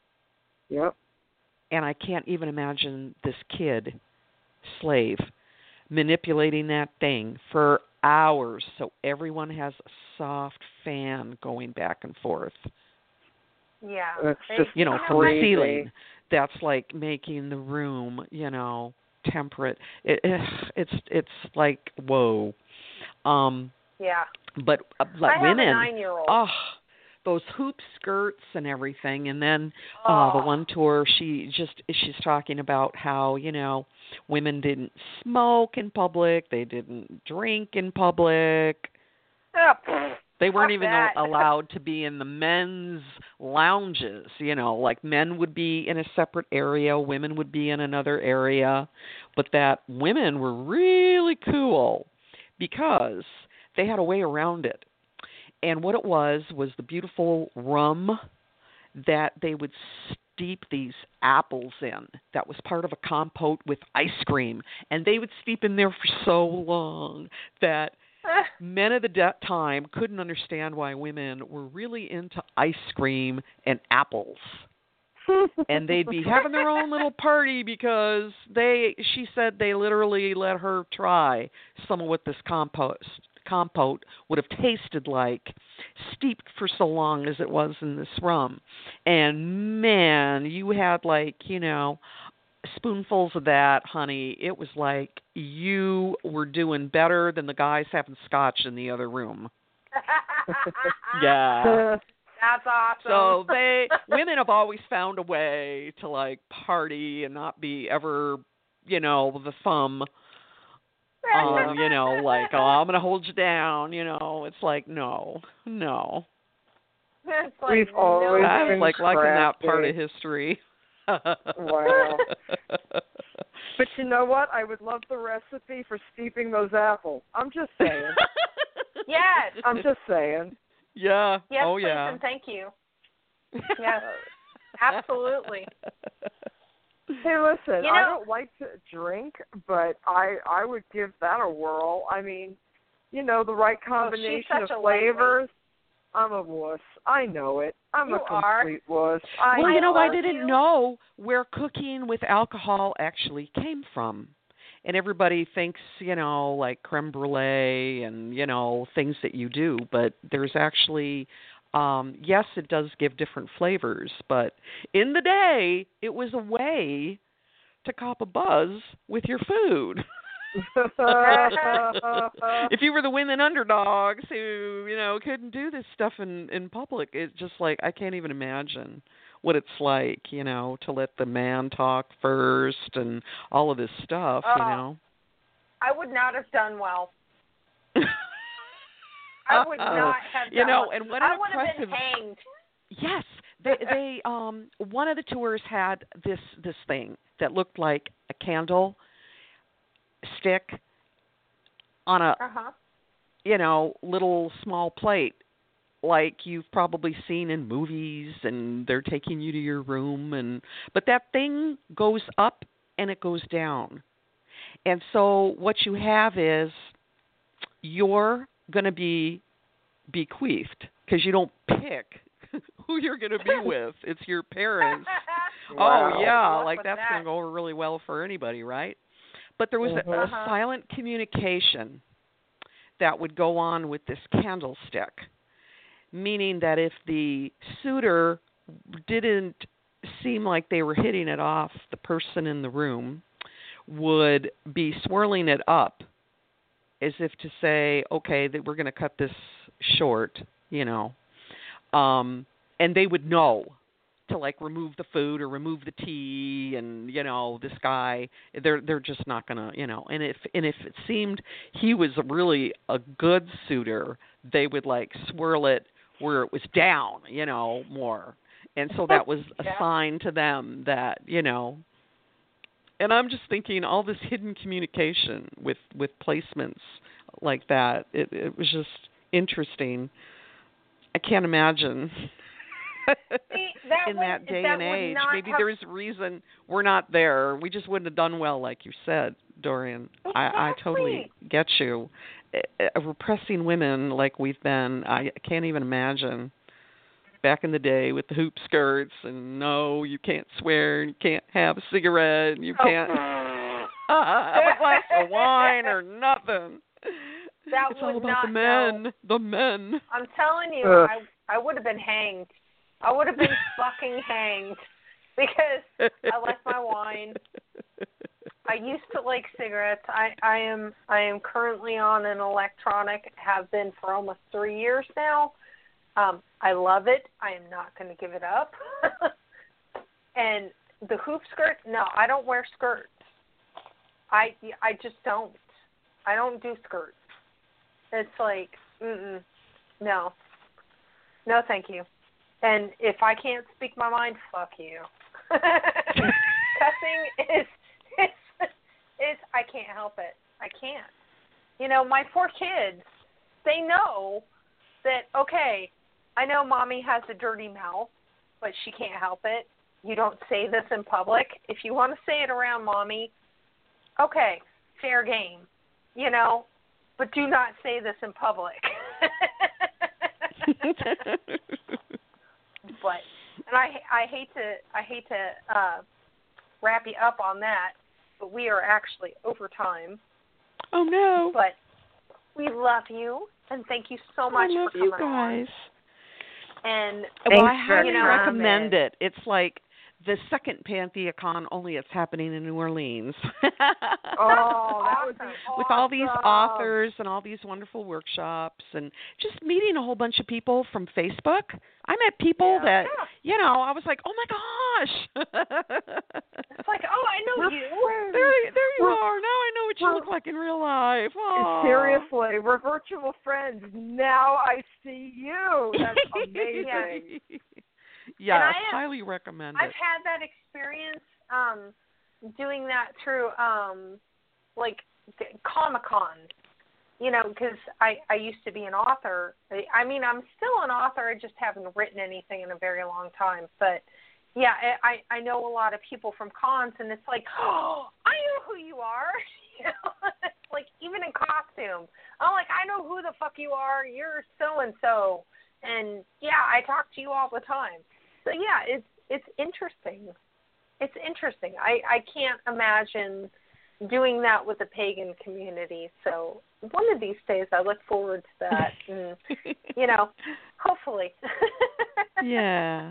Yep. And I can't even imagine this kid, slave, manipulating that thing for hours so everyone has a soft fan going back and forth. Yeah. That's they, just, you know, from crazy. the ceiling. That's like making the room, you know, temperate. It, it's it's like whoa. Um, yeah. But uh, like I women, have a nine-year-old. oh, those hoop skirts and everything. And then oh. uh, the one tour, she just she's talking about how, you know, women didn't smoke in public, they didn't drink in public. Oh, they weren't even that. allowed to be in the men's lounges. You know, like men would be in a separate area, women would be in another area, but that women were really cool because they had a way around it. And what it was was the beautiful rum that they would steep these apples in. That was part of a compote with ice cream. And they would steep in there for so long that men of the de- time couldn't understand why women were really into ice cream and apples. And they'd be having their own little party because they, she said they literally let her try some of what this compost compote would have tasted like, steeped for so long as it was in this rum. And man, you had like, you know, spoonfuls of that, honey. It was like you were doing better than the guys having scotch in the other room. Yeah. That's awesome. So they, women have always found a way to like party and not be ever, you know, the thumb. Um, you know, like, oh, I'm going to hold you down, you know. It's like, no, no. It's like, We've always no. I been like liking that crafty. part of history. Wow. But you know what? I would love the recipe for steeping those apples. I'm just saying. Yes. I'm just saying. Yeah. Yes, oh, please, yeah. and thank you. Yes, absolutely. Hey, listen, You I know- don't like to drink, but I I would give that a whirl. I mean, you know, the right combination such of a lightweight. flavors. I'm a wuss. I know it. I'm You a are. complete wuss. I Well, you know, I love didn't you. know where cooking with alcohol actually came from. And everybody thinks, you know, like creme brulee and, you know, things that you do. But there's actually, um, yes, it does give different flavors. But in the day, it was a way to cop a buzz with your food. If you were the women underdogs who, you know, couldn't do this stuff in, in public, it's just like, I can't even imagine what it's like, you know, to let the man talk first and all of this stuff, Oh, you know. I would not have done well. I would not have done You know, well. and what an I would have impressive been hanged. Yes, they they um one of the tours had this this thing that looked like a candle stick on a Uh-huh. you know little small plate like you've probably seen in movies, and they're taking you to your room, and but that thing goes up and it goes down. And so what you have is you're going to be bequeathed because you don't pick who you're going to be with. It's your parents. Wow. Oh, yeah, Luck like with that's that. going to go over really well for anybody, right? But there was a, a Uh-huh. silent communication that would go on with this candlestick, meaning that if the suitor didn't seem like they were hitting it off, the person in the room would be swirling it up as if to say, okay, that we're going to cut this short, you know. Um, and they would know to like remove the food or remove the tea, and you know, this guy, they're they're just not going to, you know. And if and if it seemed he was really a good suitor, they would like swirl it where it was down, you know, more. And so that was a Yeah. sign to them that, you know. And I'm just thinking all this hidden communication with, with placements like that. It it was just interesting. I can't imagine See, that in would, that day that and would age. not Maybe have, there's a reason we're not there. We just wouldn't have done well, like you said, Dorian. I, I totally Exactly. get you. Uh, repressing women like we've been, I can't even imagine. Back in the day with the hoop skirts and no, you can't swear, and you can't have a cigarette, and you can't have a glass of wine or nothing. That It's all would about not the men, the men. I'm telling you, Ugh. I I would have been hanged. I would have been fucking hanged because I like my wine. I used to like cigarettes. I, I am I am currently on an electronic, have been for almost three years now. Um, I love it. I am not going to give it up. And the hoop skirt, no, I don't wear skirts. I, I just don't. I don't do skirts. It's like, mm-mm, no. No, thank you. And if I can't speak my mind, fuck you. Cussing is, is, is, I can't help it. I can't. You know, my four kids, they know that, okay, I know mommy has a dirty mouth, but she can't help it. You don't say this in public. If you want to say it around mommy, okay, fair game, you know, but do not say this in public. But, and I I hate to I hate to uh, wrap you up on that, but we are actually over time. Oh no! But we love you, and thank you so much I love for you coming on. guys. And Well, I Thanks for highly you know, recommend it. It's like the second Pantheacon, only it's happening in New Orleans. Oh, that would be With all these awesome. authors and all these wonderful workshops and just meeting a whole bunch of people from Facebook. I met people Yeah. that, you know, I was like, oh my gosh. it's like, oh, I know We're you. friends. there, there you We're- are. Now I know what you we're- look like in real life. Oh. Seriously, we're virtual friends. Now I see you. That's amazing. Yes, And I have- highly recommend I've it. had that experience um, doing that through um, like Comic Con. You know, because I, I used to be an author. I, I mean, I'm still an author. I just haven't written anything in a very long time. But, yeah, I, I know a lot of people from cons, and it's like, oh, I know who you are. You know, like, even in costume. I'm like, I know who the fuck you are. You're so-and-so. And, yeah, I talk to you all the time. So, yeah, it's it's interesting. It's interesting. I, I can't imagine doing that with the pagan community. So one of these days I look forward to that. And, you know, hopefully. Yeah.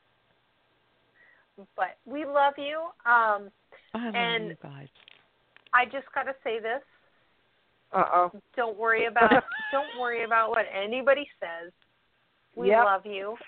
But we love you. Um, I love and you guys. I just got to say this. Uh-oh. Don't worry about don't worry about what anybody says. We Yep. love you.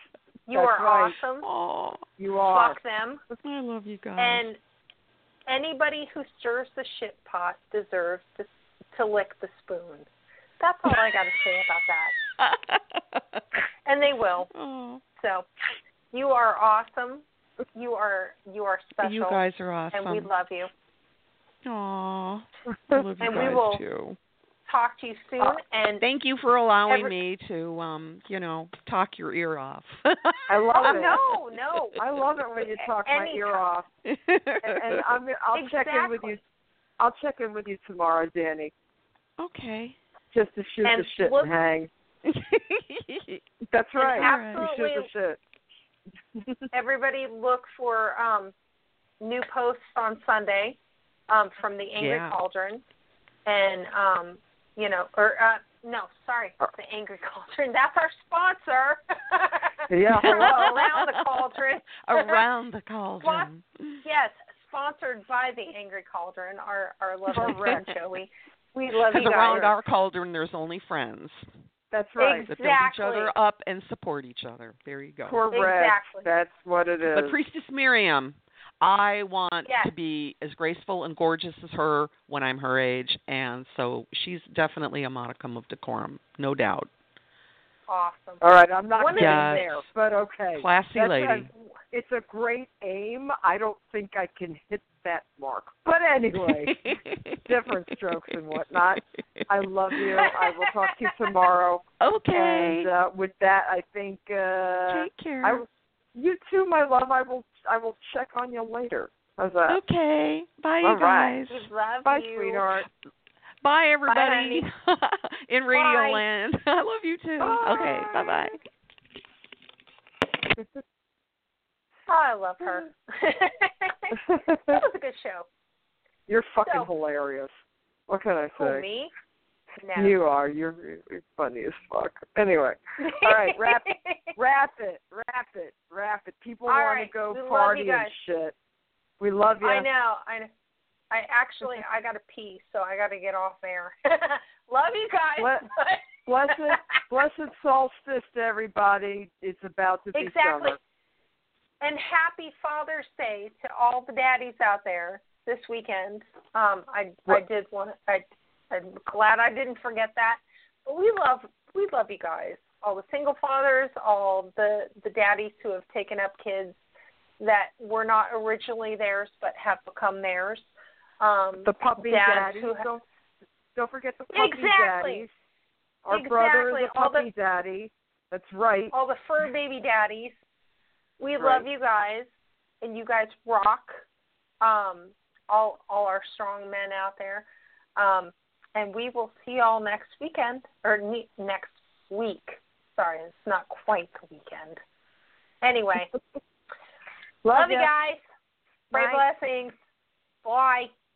You That's are right. awesome. Oh, You are. Fuck them. I love you guys. And anybody who stirs the shit pot deserves to, to lick the spoon. That's all I got to say about that. And they will. Oh. So, you are awesome. You are you are special. You guys are awesome. And we love you. Aw. I love you And guys we will too. talk to you soon. Uh, and Thank you for allowing every- me to, um, you know, talk your ear off. I love oh, it. no, no. I love it when you talk my Anytime. ear off. And, and I'm, I'll check in with Exactly. you. I'll check in with you tomorrow, Danny, Okay. just to shoot And the shit look- and hang. That's right. absolutely- You shoot the shit. Everybody look for um, new posts on Sunday um, from the Angry Yeah. Cauldron. And, um, you know, or, uh, no, sorry, the Angry Cauldron. That's our sponsor. Yeah, hello. Around the Cauldron. Around the cauldron. Yes, sponsored by the Angry Cauldron, our, our lovely friend Joey. We love you Because guys. around our cauldron, there's only friends That's right. that build each Exactly. other up and support each other. There you go. Correct. Exactly. That's what it is. But Priestess Miriam, I want Yes. to be as graceful and gorgeous as her when I'm her age, and so she's definitely a modicum of decorum, no doubt. Awesome. All right, I'm not One of getting Yes. there, but okay. Classy That's lady. A, it's a great aim. I don't think I can hit that mark. But anyway, different strokes and whatnot. I love you. I will talk to you tomorrow. Okay. And uh, with that, I think uh, Take care. I, you too, my love. I will. I will check on you later. How's that? Okay. Bye, All you right. guys. We love Bye, you. sweetheart. Bye, everybody. In Radio Bye. Land. I love you too. Bye. Okay. Bye-bye. Oh, I love her. That was a good show. You're fucking So- hilarious. What can I Who, say? me? No. You are. You're, you're funny as fuck. Anyway, all right, wrap, wrap it, wrap it, wrap it. People All want right, to go we love party you and guys. shit. We love you. I know. I know. I actually, I got to pee, so I got to get off air. Love you guys. Bless- Blessed, blessed solstice to everybody. It's about to be Exactly. summer. And happy Father's Day to all the daddies out there this weekend. Um, I I did want. I I'm glad I didn't forget that. But we love we love you guys. All the single fathers, all the the daddies who have taken up kids that were not originally theirs but have become theirs. Um, The puppy dads daddies. who ha- don't, don't forget the puppy Exactly. daddies. Our Exactly. brother is a All the- puppy daddy. That's right. all the fur baby daddies. We Right. love you guys, and you guys rock. Um, all all our strong men out there, um, and we will see y'all next weekend or ne- next week. Sorry, it's not quite the weekend. Anyway, Love, love you ya. guys. Pray Bye. blessings. Bye.